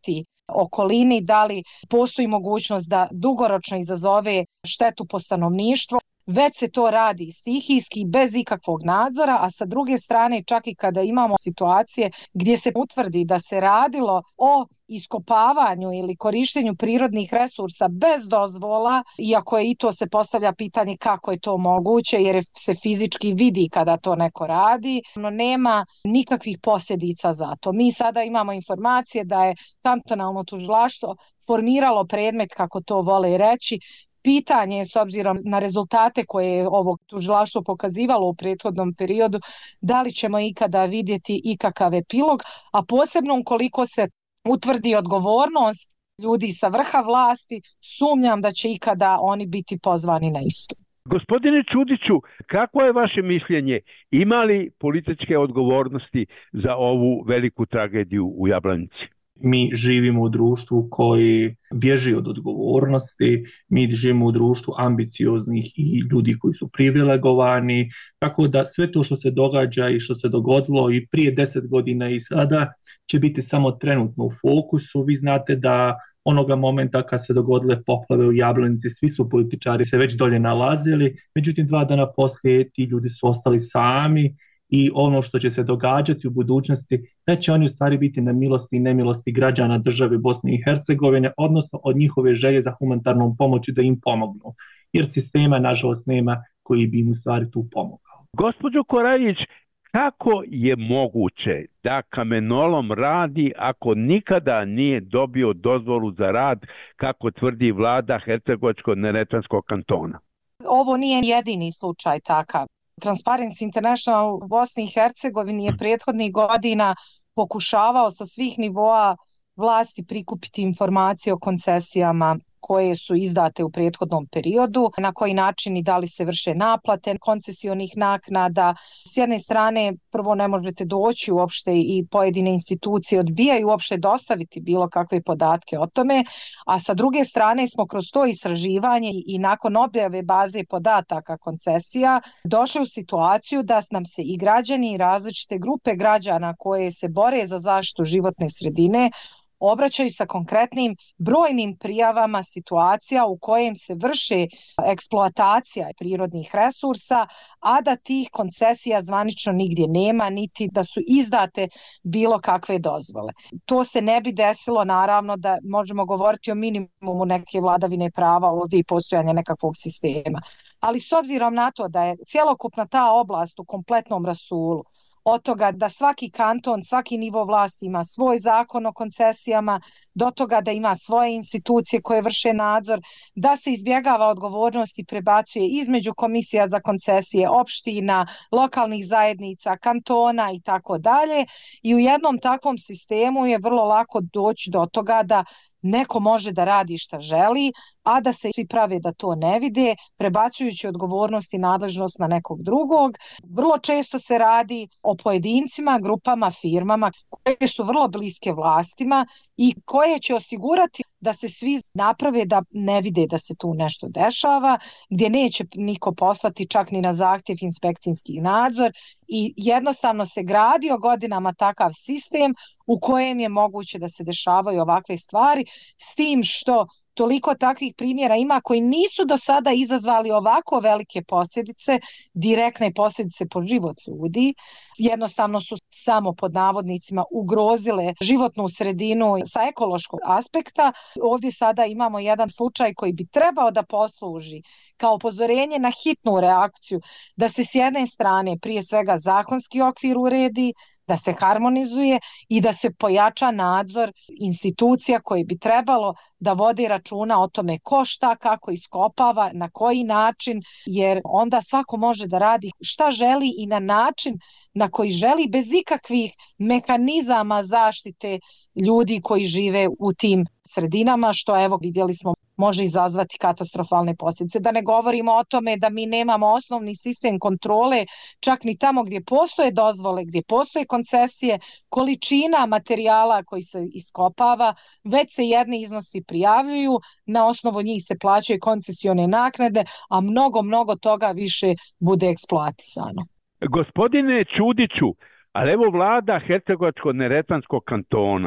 okolini, da li postoji mogućnost da dugoročno izazove štetu po stanovništvo. Već se to radi stihijski, bez ikakvog nadzora, a sa druge strane čak i kada imamo situacije gdje se utvrdi da se radilo o iskopavanju ili korištenju prirodnih resursa bez dozvola, iako je i to se postavlja pitanje kako je to moguće, jer se fizički vidi kada to neko radi, no nema nikakvih posljedica za to. Mi sada imamo informacije da je kantonalno tužilaštvo formiralo predmet, kako to vole reći. Pitanje je, s obzirom na rezultate koje je ovo tužilaštvo pokazivalo u prethodnom periodu, da li ćemo ikada vidjeti ikakav epilog, a posebno ukoliko se utvrdi odgovornost ljudi sa vrha vlasti, sumnjam da će ikada oni biti pozvani na istu. Gospodine Čudiću, kako je vaše mišljenje? Ima li političke odgovornosti za ovu veliku tragediju u Jablanici? Mi živimo u društvu koji bježi od odgovornosti, mi živimo u društvu ambicioznih i ljudi koji su privilegovani, tako da sve to što se događa i što se dogodilo i prije 10 godina i sada će biti samo trenutno u fokusu. Vi znate da onoga momenta kad se dogodile poplave u Jablanici, svi su političari se već dolje nalazili, međutim 2 dana poslije ti ljudi su ostali sami i ono što će se događati u budućnosti, da će oni u stvari biti na milosti i nemilosti građana države Bosne i Hercegovine, odnosno od njihove želje za humanitarnom pomoći da im pomognu, jer sistema nažalost nema koji bi im u stvari tu pomogao. Gospođo Koraljić, kako je moguće da kamenolom radi ako nikada nije dobio dozvolu za rad, kako tvrdi vlada Hercegovačko-neretvanskog kantona? Ovo nije jedini slučaj takav. Transparency International u Bosni i Hercegovini je prethodnih godina pokušavao sa svih nivoa vlasti prikupiti informacije o koncesijama koje su izdate u prethodnom periodu, na koji način i da li se vrše naplate koncesionih naknada. S jedne strane, prvo ne možete doći uopšte i pojedine institucije odbijaju uopšte dostaviti bilo kakve podatke o tome, a sa druge strane smo kroz to istraživanje i nakon objave baze podataka koncesija došli u situaciju da nam se i građani i različite grupe građana koje se bore za zaštitu životne sredine obraćaju sa konkretnim brojnim prijavama situacija u kojem se vrše eksploatacija prirodnih resursa, a da tih koncesija zvanično nigdje nema, niti da su izdate bilo kakve dozvole. To se ne bi desilo, naravno, da možemo govoriti o minimumu neke vladavine prava ovdje i postojanja nekakvog sistema. Ali s obzirom na to da je cjelokupna ta oblast u kompletnom rasulu, od toga da svaki kanton, svaki nivo vlasti ima svoj zakon o koncesijama, do toga da ima svoje institucije koje vrše nadzor, da se izbjegava odgovornost i prebacuje između komisija za koncesije, opština, lokalnih zajednica, kantona i tako dalje. I u jednom takvom sistemu je vrlo lako doći do toga da neko može da radi šta želi, a da se svi prave da to ne vide, prebacujući odgovornost i nadležnost na nekog drugog. Vrlo često se radi o pojedincima, grupama, firmama koje su vrlo bliske vlastima i koje će osigurati da se svi naprave da ne vide da se tu nešto dešava, gdje neće niko poslati čak ni na zahtjev inspekcijski nadzor i jednostavno se gradio godinama takav sistem u kojem je moguće da se dešavaju ovakve stvari, s tim što toliko takvih primjera ima koji nisu do sada izazvali ovako velike posljedice, direktne posljedice po život ljudi. Jednostavno su samo pod navodnicima ugrozile životnu sredinu sa ekološkog aspekta. Ovdje sada imamo jedan slučaj koji bi trebao da posluži kao upozorenje na hitnu reakciju, da se s jedne strane prije svega zakonski okvir uredi, da se harmonizuje i da se pojača nadzor institucija koji bi trebalo da vodi računa o tome ko šta, kako iskopava, na koji način, jer onda svako može da radi šta želi i na način na koji želi bez ikakvih mehanizama zaštite ljudi koji žive u tim sredinama, što evo vidjeli smo može izazvati katastrofalne posljedice. Da ne govorimo o tome da mi nemamo osnovni sistem kontrole čak ni tamo gdje postoje dozvole, gdje postoje koncesije, količina materijala koji se iskopava, već se jedni iznosi prijavljuju, na osnovu njih se plaćaju koncesione naknade, a mnogo toga više bude eksploatisano. Gospodine Čudiću, ali evo vlada Hercegovačko-neretvanskog kantona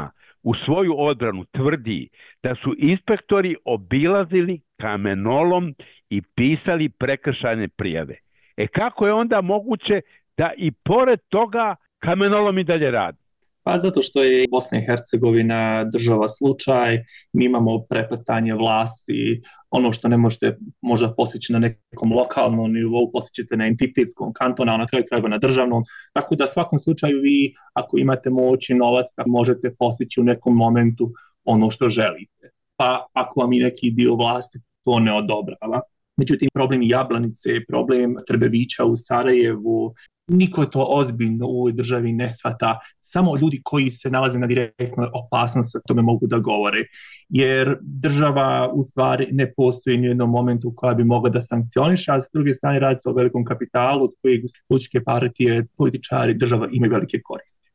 u svoju odbranu tvrdi da su inspektori obilazili kamenolom i pisali prekršajne prijave. Kako je onda moguće da i pored toga kamenolom i dalje radi? Pa zato što je Bosna i Hercegovina država slučaj, mi imamo prepletanje vlasti, ono što ne možete možda postići na nekom lokalnom nivou, postićete na entitetskom, kantona, na kraju krajeva na državnom, tako da u svakom slučaju vi, ako imate moć i novac, možete postići u nekom momentu ono što želite. Pa ako vam i neki dio vlasti to ne odobrava. Međutim, problem Jablanice, problem Trbevića u Sarajevu, niko to ozbiljno u ovoj državi ne shvata. Samo ljudi koji se nalaze na direktnoj opasnosti o tome mogu da govore. Jer država u stvari ne postoji ni u jednom momentu koja bi mogla da sankcioniše, a s druge strane radi se o velikom kapitalu od kojeg političke partije, političari, država imaju velike koristi.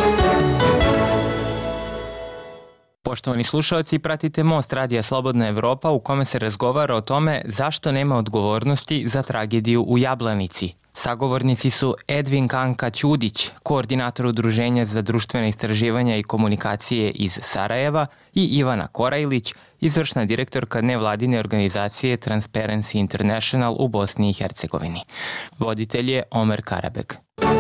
Poštovani slušalci, pratite Most Radija Slobodna Evropa u kome se razgovara o tome zašto nema odgovornosti za tragediju u Jablanici. Sagovornici su Edvin Kanka Ćudić, koordinator Udruženja za društvena istraživanja i komunikacije iz Sarajeva, i Ivana Korajlić, izvršna direktorka nevladine organizacije Transparency International u Bosni i Hercegovini. Voditelj je Omer Karabek.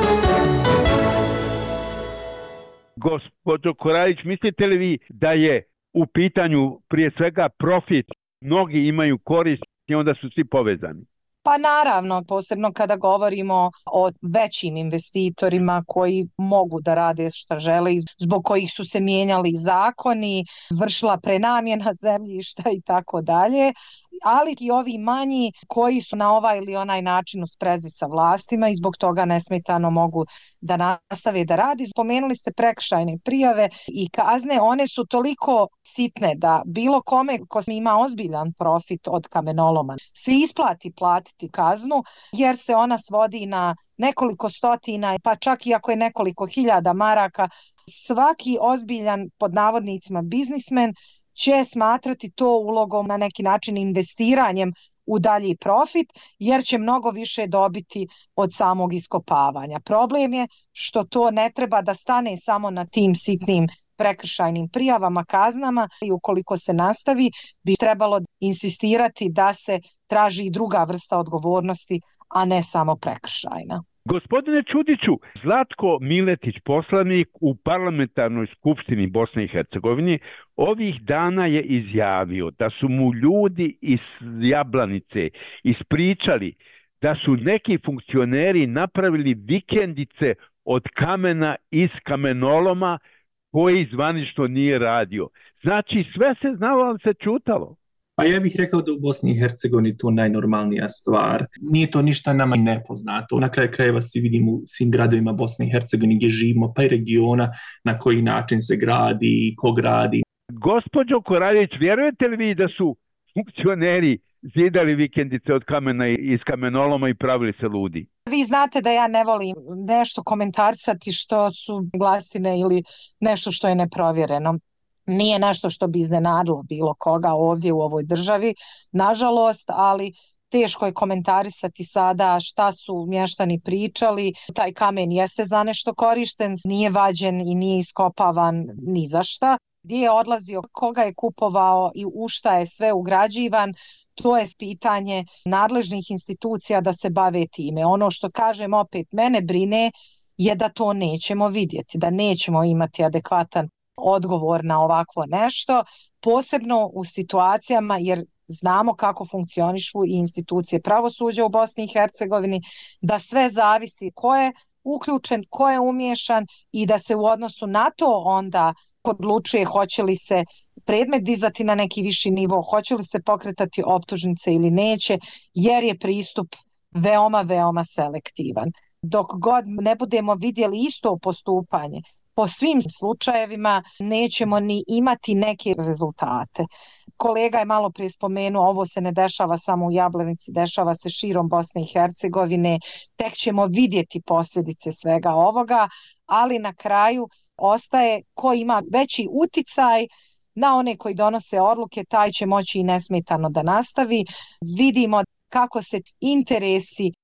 Gospođo Korajlić, mislite li vi da je u pitanju prije svega profit, mnogi imaju korist i onda su svi povezani? Pa naravno, posebno kada govorimo o većim investitorima koji mogu da rade šta žele, zbog kojih su se mijenjali zakoni, vršila prenamjena zemljišta i tako dalje, ali i ovi manji koji su na ovaj ili onaj način u sprezi sa vlastima i zbog toga nesmetano mogu da nastave da radi. Spomenuli ste prekršajne prijave i kazne, one su toliko sitne da bilo kome ko ima ozbiljan profit od kamenoloma se isplati platiti kaznu, jer se ona svodi na nekoliko stotina, pa čak i ako je nekoliko hiljada maraka. Svaki ozbiljan, pod navodnicima, biznismen će smatrati to ulogom, na neki način investiranjem u dalji profit, jer će mnogo više dobiti od samog iskopavanja. Problem je što to ne treba da stane samo na tim sitnim prekršajnim prijavama, kaznama, i ukoliko se nastavi, bi trebalo insistirati da se traži i druga vrsta odgovornosti, a ne samo prekršajna. Gospodine Ćudiću, Zlatko Miletić, poslanik u Parlamentarnoj skupštini Bosne i Hercegovine, ovih dana je izjavio da su mu ljudi iz Jablanice ispričali da su neki funkcioneri napravili vikendice od kamena iz kamenoloma koji zvanično nije radio. Znači, sve se znalo, ali se čutalo. Pa ja bih rekao da u Bosni i Hercegovini to najnormalnija stvar. Nije to ništa nama nepoznato. Na kraju krajeva svi vidimo u svim gradovima Bosne i Hercegovine gdje živimo, pa i regiona, na koji način se gradi i ko gradi. Gospođo Koraljić, vjerujete li vi da su funkcioneri zidali vikendice od kamena iz kamenoloma i pravili se ludi? Vi znate da ja ne volim nešto komentarisati što su glasine ili nešto što je neprovjereno. Nije nešto što bi iznenadilo bilo koga ovdje u ovoj državi, nažalost, ali teško je komentarisati sada šta su mještani pričali. Taj kamen jeste za nešto korišten, nije vađen i nije iskopavan ni za šta. Gdje je odlazio, koga je kupovao i u šta je sve ugrađivan, to je pitanje nadležnih institucija da se bave time. Ono što kažem opet, mene brine je da to nećemo vidjeti, da nećemo imati adekvatan odgovor na ovakvo nešto, posebno u situacijama, jer znamo kako funkcionišu i institucije pravosuđa u Bosni i Hercegovini, da sve zavisi ko je uključen, ko je umiješan i da se u odnosu na to onda odlučuje hoće li se predmet dizati na neki viši nivo, hoće li se pokretati optužnice ili neće, jer je pristup veoma, veoma selektivan. Dok god ne budemo vidjeli isto postupanje po svim slučajevima, nećemo ni imati neke rezultate. Kolega je malo prije spomenuo, ovo se ne dešava samo u Jablanici, dešava se širom Bosne i Hercegovine, tek ćemo vidjeti posljedice svega ovoga, ali na kraju ostaje ko ima veći uticaj na one koji donose odluke, taj će moći i nesmetano da nastavi. Vidimo kako se interesi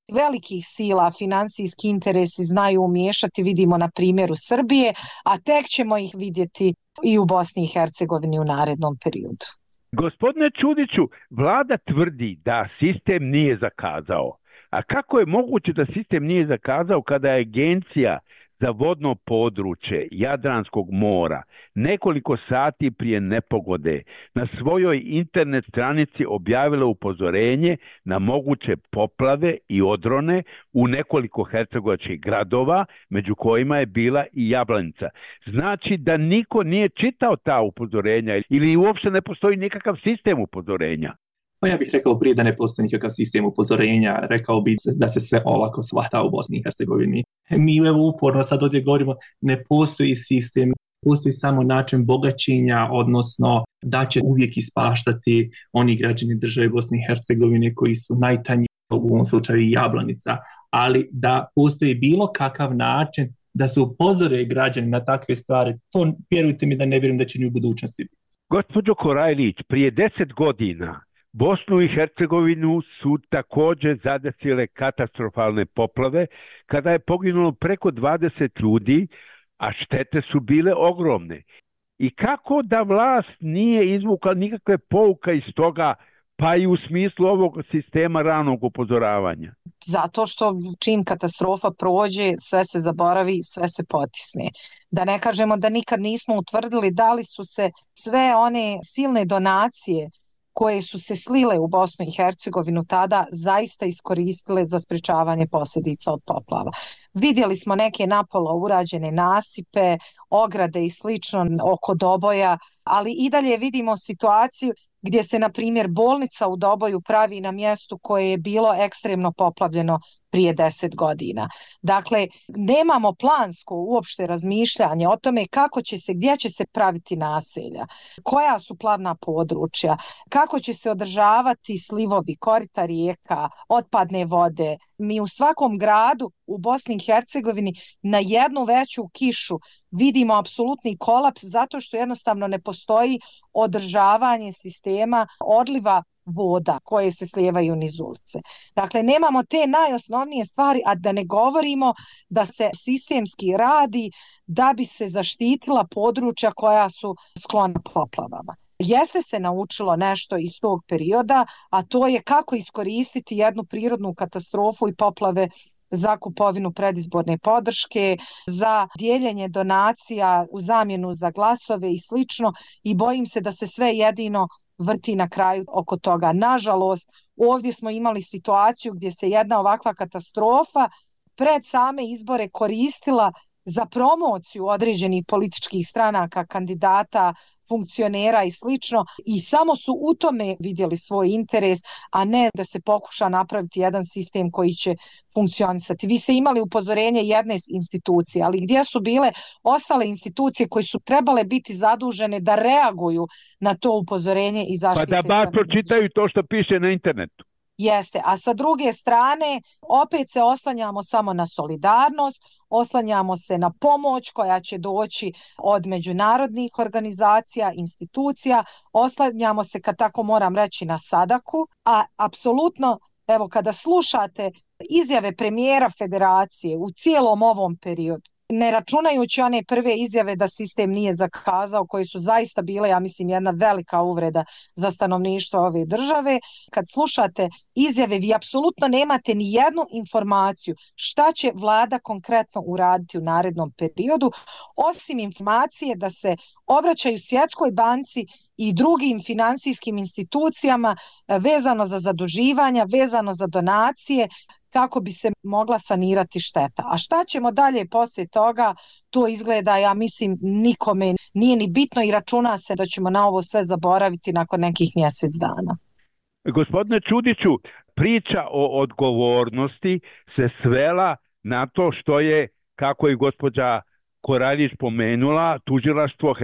velikih sila, finansijski interesi znaju umiješati, vidimo na primjeru Srbije, a tek ćemo ih vidjeti i u Bosni i Hercegovini u narednom periodu. Gospodine Čudiću, vlada tvrdi da sistem nije zakazao. A kako je moguće da sistem nije zakazao kada je Agencija za vodno područje Jadranskog mora nekoliko sati prije nepogode na svojoj internet stranici objavila upozorenje na moguće poplave i odrone u nekoliko hercegovačkih gradova, među kojima je bila i Jablanica. Znači da niko nije čitao ta upozorenja ili uopšte ne postoji nikakav sistem upozorenja? Pa ja bih rekao prije da ne postoji nikakav sistem upozorenja, rekao bih da se sve olako shvata u Bosni i Hercegovini. Mi evo uporno sad ovdje govorimo, ne postoji sistem, postoji samo način bogaćenja, odnosno da će uvijek ispaštati oni građani države Bosne i Hercegovine koji su najtanji, u ovom slučaju i Jablanica, ali da postoji bilo kakav način da se upozore građani na takve stvari, to vjerujte mi da ne vjerujem da će ni u budućnosti biti. Gospođo Korajlić, prije 10 godina Bosnu i Hercegovinu su također zadesile katastrofalne poplave kada je poginulo preko 20 ljudi, a štete su bile ogromne. I kako da vlast nije izvukla nikakve pouke iz toga, pa i u smislu ovog sistema ranog upozoravanja? Zato što čim katastrofa prođe, sve se zaboravi, sve se potisne. Da ne kažemo da nikad nismo utvrdili da li su se sve one silne donacije koje su se slile u Bosnu i Hercegovinu tada zaista iskoristile za sprečavanje posljedica od poplava. Vidjeli smo neke napola urađene nasipe, ograde i slično oko Doboja, ali i dalje vidimo situaciju gdje se, na primjer, bolnica u Doboju pravi na mjestu koje je bilo ekstremno poplavljeno prije 10 godina. Dakle, nemamo plansko uopšte razmišljanje o tome kako će se, gdje će se praviti naselja, koja su plavna područja, kako će se održavati slivovi, korita rijeka, otpadne vode. Mi u svakom gradu u Bosni i Hercegovini na jednu veću kišu vidimo apsolutni kolaps zato što jednostavno ne postoji održavanje sistema odliva voda koje se slijevaju niz ulice. Dakle, nemamo te najosnovnije stvari, a da ne govorimo da se sistemski radi da bi se zaštitila područja koja su sklona poplavama. Jeste se naučilo nešto iz tog perioda, a to je kako iskoristiti jednu prirodnu katastrofu i poplave za kupovinu predizborne podrške, za dijeljenje donacija u zamjenu za glasove i slično, i bojim se da se sve jedino vrti na kraju oko toga. Nažalost, ovdje smo imali situaciju gdje se jedna ovakva katastrofa pred same izbore koristila za promociju određenih političkih stranaka, kandidata, funkcionera i slično, i samo su u tome vidjeli svoj interes, a ne da se pokuša napraviti jedan sistem koji će funkcionisati. Vi ste imali upozorenje jedne institucije, ali gdje su bile ostale institucije koje su trebale biti zadužene da reaguju na to upozorenje i zaštite? Pa da bar pročitaju to što piše na internetu. Jeste, a sa druge strane opet se oslanjamo samo na solidarnost, oslanjamo se na pomoć koja će doći od međunarodnih organizacija, institucija, oslanjamo se, kad tako moram reći, na sadaku, a apsolutno, evo, kada slušate izjave premijera federacije u cijelom ovom periodu, ne računajući one prve izjave da sistem nije zakazao, koje su zaista bile, ja mislim, jedna velika uvreda za stanovništvo ove države. Kad slušate izjave, vi apsolutno nemate ni jednu informaciju šta će vlada konkretno uraditi u narednom periodu, osim informacije da se obraćaju Svjetskoj banci i drugim finansijskim institucijama vezano za zaduživanja, vezano za donacije, kako bi se mogla sanirati šteta. A šta ćemo dalje poslije toga, to izgleda, ja mislim, nikome nije ni bitno i računa se da ćemo na ovo sve zaboraviti nakon nekih mjesec dana. Gospodine Čudiću, priča o odgovornosti se svela na to što je, kako je gospođa Koraljić pomenula, tužilaštvo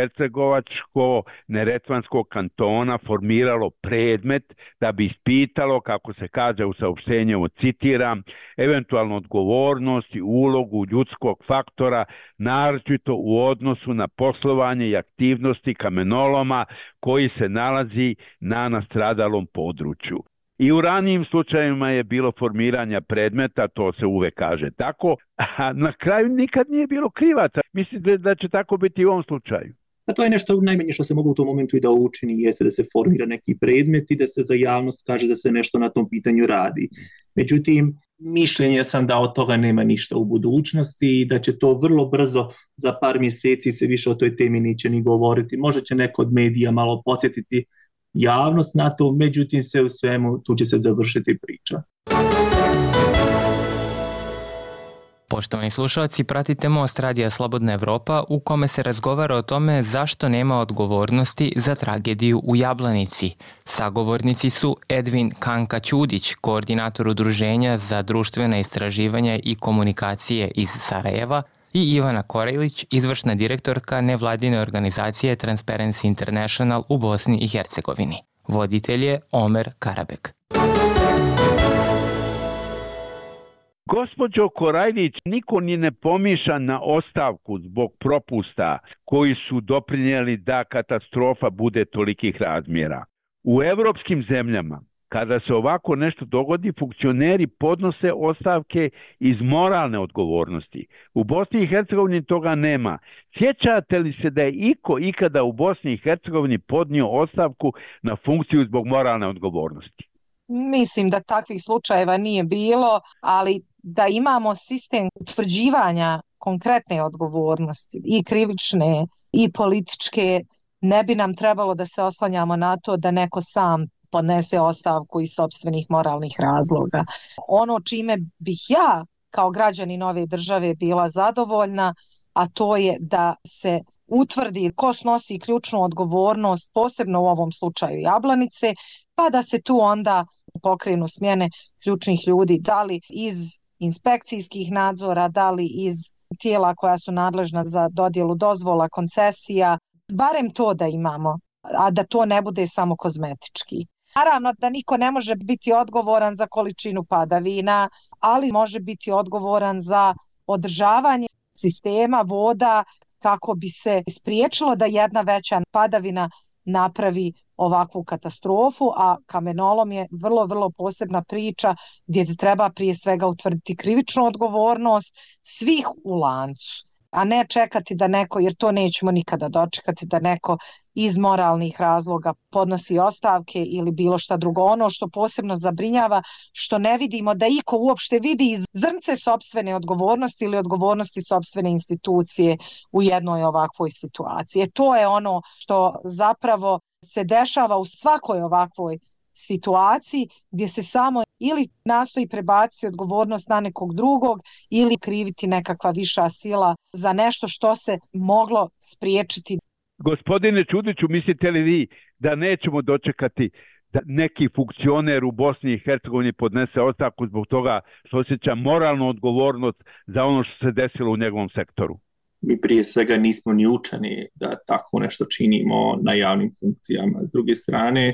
Hercegovačko-Neretvanskog kantona formiralo predmet da bi ispitalo, kako se kaže u saopštenju, citiram, eventualnu odgovornost i ulogu ljudskog faktora, naročito u odnosu na poslovanje i aktivnosti kamenoloma koji se nalazi na nastradalom području. I u ranijim slučajevima je bilo formiranja predmeta, to se uvek kaže tako, a na kraju nikad nije bilo krivaca. Mislite da će tako biti i u ovom slučaju? A to je nešto najmanje što se mogu u tom momentu i da učini, jeste da se formira neki predmet i da se za javnost kaže da se nešto na tom pitanju radi. Međutim, mišljenja sam da od toga nema ništa u budućnosti i da će to vrlo brzo, za par mjeseci se više o toj temi neće ni govoriti. Možda će neko od medija malo podsjetiti javnost na to, međutim sve u svemu tu će se završiti priča. Poštovani slušalci, pratite Most Radija Slobodna Evropa u kome se razgovara o tome zašto nema odgovornosti za tragediju u Jablanici. Sagovornici su Edvin Kanka-Ćudić, koordinator Udruženja za društvena istraživanja i komunikacije iz Sarajeva, i Ivana Korajlić, izvršna direktorka nevladine organizacije Transparency International u Bosni i Hercegovini. Voditelj je Omer Karabek. Gospođo Korajlić, niko ni ne pomišlja na ostavku zbog propusta koji su doprinijeli da katastrofa bude tolikih razmjera. U evropskim zemljama, kada se ovako nešto dogodi, funkcioneri podnose ostavke iz moralne odgovornosti. U Bosni i Hercegovini toga nema. Sjećate li se da je iko ikada u Bosni i Hercegovini podnio ostavku na funkciju zbog moralne odgovornosti? Mislim da takvih slučajeva nije bilo, ali da imamo sistem utvrđivanja konkretne odgovornosti i krivične i političke, ne bi nam trebalo da se oslanjamo na to da neko sam podnese ostavku iz sopstvenih moralnih razloga. Ono čime bih ja kao građanin ove države bila zadovoljna, a to je da se utvrdi ko snosi ključnu odgovornost, posebno u ovom slučaju Jablanice, pa da se tu onda pokrenu smjene ključnih ljudi, da li iz inspekcijskih nadzora, da li iz tijela koja su nadležna za dodjelu dozvola, koncesija, barem to da imamo, a da to ne bude samo kozmetički. Naravno da niko ne može biti odgovoran za količinu padavina, ali može biti odgovoran za održavanje sistema voda kako bi se spriječilo da jedna veća padavina napravi ovakvu katastrofu, a kamenolom je vrlo posebna priča gdje se treba prije svega utvrditi krivičnu odgovornost svih u lancu, a ne čekati da neko, jer to nećemo nikada dočekati, da neko iz moralnih razloga podnosi ostavke ili bilo šta drugo. Ono što posebno zabrinjava, što ne vidimo da iko uopšte vidi zrnce sopstvene odgovornosti ili odgovornosti sopstvene institucije u jednoj ovakvoj situaciji. To je ono što zapravo se dešava u svakoj ovakvoj situaciji gdje se samo ili nastoji prebaciti odgovornost na nekog drugog ili kriviti nekakva viša sila za nešto što se moglo spriječiti. Gospodine Ćudiću, mislite li vi da nećemo dočekati da neki funkcioner u Bosni i Hercegovini podnese ostavku zbog toga što osjeća moralnu odgovornost za ono što se desilo u njegovom sektoru? Mi prije svega nismo ni učeni da tako nešto činimo na javnim funkcijama. S druge strane,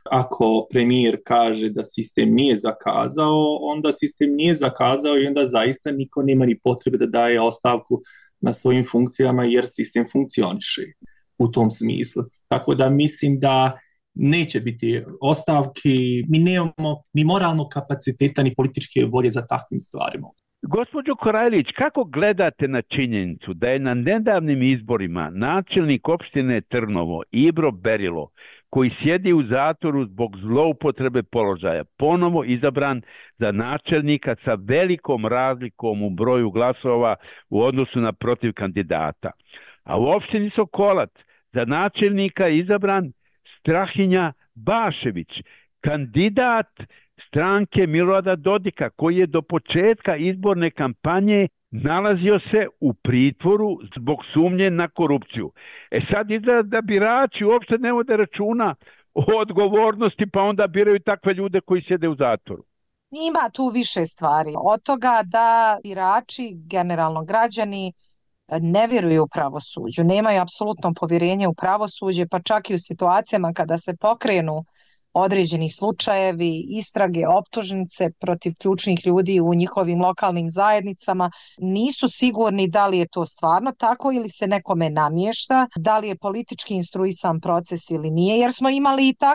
ako premijer kaže da sistem nije zakazao, onda sistem nije zakazao i onda zaista niko nema ni potrebe da daje ostavku na svojim funkcijama jer sistem funkcioniše u tom smislu. Tako da mislim da neće biti ostavki, mi nemamo ni moralnog kapaciteta ni političke volje za takvim stvarima. Gospođo Korajlić, kako gledate na činjenicu da je na nedavnim izborima načelnik opštine Trnovo Ibro Berilo, koji sjedi u zatvoru zbog zloupotrebe položaja, ponovo izabran za načelnika sa velikom razlikom u broju glasova u odnosu na protiv kandidata? A u opštini Sokolac za načelnika je izabran Strahinja Bašević, kandidat stranke Milorada Dodika, koji je do početka izborne kampanje nalazio se u pritvoru zbog sumnje na korupciju. Sad izgleda da birači uopšte ne vode računa o odgovornosti, pa onda biraju takve ljude koji sjede u zatvoru. Ima tu više stvari. Od toga da birači, generalno građani, ne vjeruju u pravosuđu, nemaju apsolutno povjerenje u pravosuđe, pa čak i u situacijama kada se pokrenu određeni slučajevi, istrage, optužnice protiv ključnih ljudi u njihovim lokalnim zajednicama, nisu sigurni da li je to stvarno tako ili se nekome namješta, da li je politički instruisan proces ili nije, jer smo imali i takvih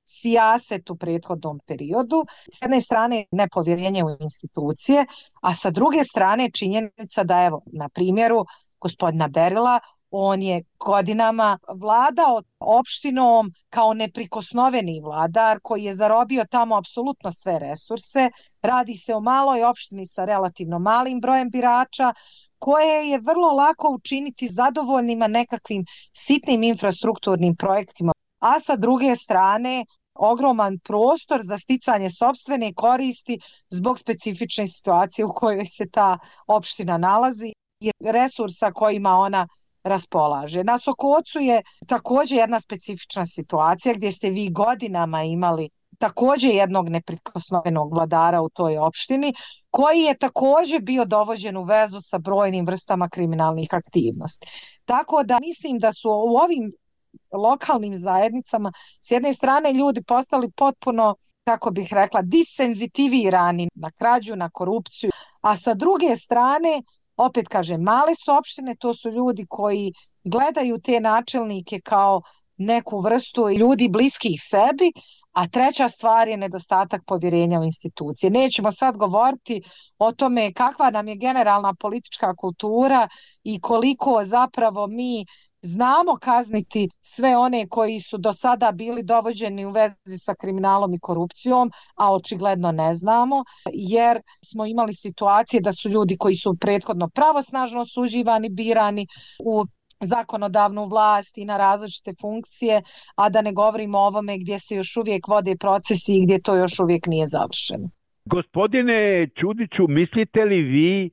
sijaset u prethodnom periodu. S jedne strane nepovjerenje u institucije, a sa druge strane činjenica da evo na primjeru gospodina Berila, on je godinama vladao opštinom kao neprikosnoveni vladar koji je zarobio tamo apsolutno sve resurse. Radi se o maloj opštini sa relativno malim brojem birača koje je vrlo lako učiniti zadovoljnima nekakvim sitnim infrastrukturnim projektima. A sa druge strane ogroman prostor za sticanje sopstvene koristi zbog specifične situacije u kojoj se ta opština nalazi i resursa kojima ona raspolaže. Na Sokocu je također jedna specifična situacija gdje ste vi godinama imali također jednog neprikosnovenog vladara u toj opštini koji je također bio dovođen u vezu sa brojnim vrstama kriminalnih aktivnosti. Tako da mislim da su u ovim lokalnim zajednicama s jedne strane ljudi postali potpuno, kako bih rekla, disenzitivirani na krađu, na korupciju, a sa druge strane, opet kažem, male su opštine, to su ljudi koji gledaju te načelnike kao neku vrstu ljudi bliskih sebi, a treća stvar je nedostatak povjerenja u institucije. Nećemo sad govoriti o tome kakva nam je generalna politička kultura i koliko zapravo mi znamo kazniti sve one koji su do sada bili dovođeni u vezi sa kriminalom i korupcijom, a očigledno ne znamo, jer smo imali situacije da su ljudi koji su prethodno pravosnažno osuđivani, birani u zakonodavnu vlast i na različite funkcije, a da ne govorimo o ovome gdje se još uvijek vode procesi i gdje to još uvijek nije završeno. Gospodine Čudiću, mislite li vi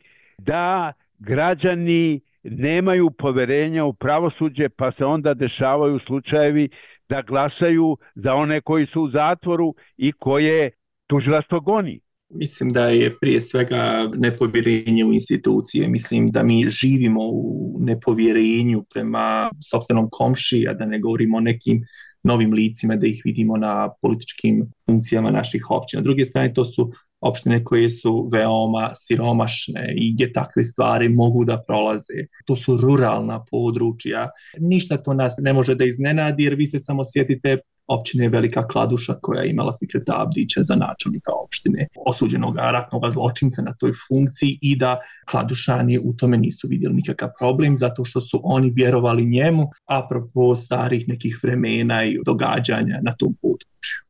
da građani nemaju poverenja u pravosuđe pa se onda dešavaju slučajevi da glasaju za one koji su u zatvoru i koje tužilaštvo goni? Mislim da je prije svega nepovjerenje u institucije. Mislim da mi živimo u nepovjerenju prema sopstvenom komšiji, a da ne govorimo o nekim novim licima, da ih vidimo na političkim funkcijama naših općina. S druge strane, to su opštine koje su veoma siromašne i gdje takve stvari mogu da prolaze. To su ruralna područja. Ništa to nas ne može da iznenadi, jer vi se samo sjetite općine Velika Kladuša koja je imala Fikreta Abdića za načelnika opštine, osuđenog ratnog zločinca na toj funkciji, i da Kladušani u tome nisu vidjeli nikakav problem zato što su oni vjerovali njemu apropo starih nekih vremena i događanja na tom području.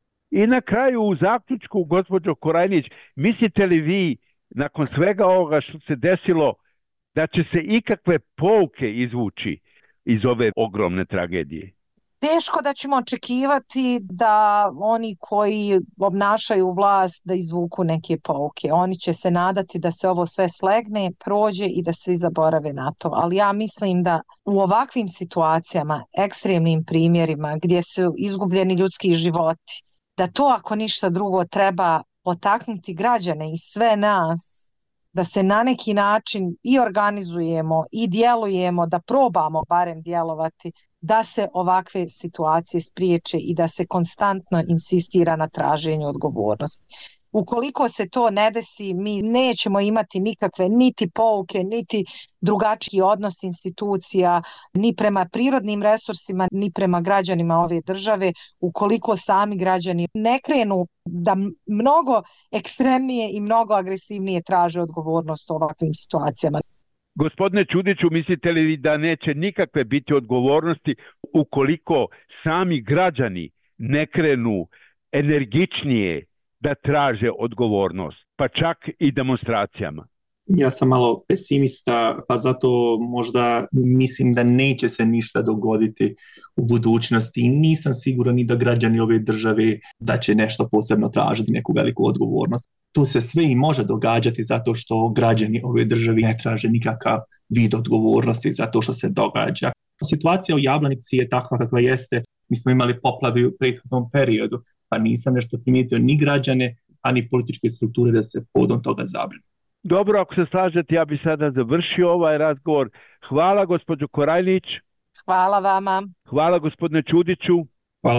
I na kraju u zaključku, gospođo Korajnić, mislite li vi nakon svega ovoga što se desilo da će se ikakve pouke izvući iz ove ogromne tragedije? Teško da ćemo očekivati da oni koji obnašaju vlast da izvuku neke pouke. Oni će se nadati da se ovo sve slegne, prođe i da svi zaborave na to. Ali ja mislim da u ovakvim situacijama, ekstremnim primjerima gdje su izgubljeni ljudski životi, da to ako ništa drugo treba potaknuti građane i sve nas da se na neki način i organizujemo i djelujemo, da probamo barem djelovati, da se ovakve situacije spriječe i da se konstantno insistira na traženju odgovornosti. Ukoliko se to ne desi, mi nećemo imati nikakve niti pouke, niti drugačiji odnos institucija, ni prema prirodnim resursima, ni prema građanima ove države, ukoliko sami građani ne krenu da mnogo ekstremnije i mnogo agresivnije traže odgovornost u ovakvim situacijama. Gospodine Čudiću, mislite li da neće nikakve biti odgovornosti ukoliko sami građani ne krenu energičnije da traže odgovornost, pa čak i demonstracijama? Ja sam malo pesimista, pa zato možda mislim da neće se ništa dogoditi u budućnosti i nisam siguran ni da građani ove države da će nešto posebno tražiti, neku veliku odgovornost. Tu se sve i može događati zato što građani ove države ne traže nikakav vid odgovornosti zato što se događa. Situacija u Jablanici je takva kakva jeste. Mi smo imali poplave u prethodnom periodu, pa nisam nešto primijetio ni građane, ani političke strukture da se povodom toga zabrinu. Dobro, ako se slažete, ja bih sada završio ovaj razgovor. Hvala gospođo Korajnić. Hvala vama. Hvala gospodine Čudiću. Hvala vama.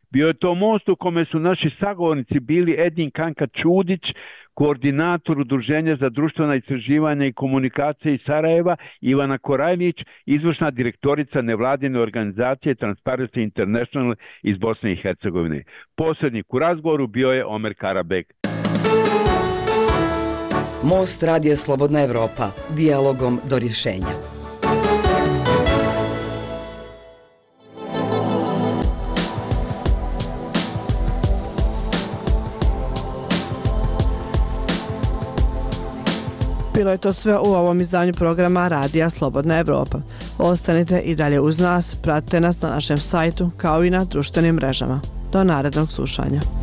Bio je to most u kome su naši sagovornici bili Edin Kanka Čudić, koordinator Udruženja za društvena istraživanja i komunikacije iz Sarajeva, Ivana Korajlić, izvršna direktorica nevladine organizacije Transparency International iz Bosne i Hercegovine. Posrednik u razgovoru bio je Omer Karabek. Most radija Slobodna Evropa. Dijalogom do rješenja. Bilo je to sve u ovom izdanju programa Radija Slobodna Evropa. Ostanite i dalje uz nas, pratite nas na našem sajtu kao i na društvenim mrežama. Do narednog slušanja.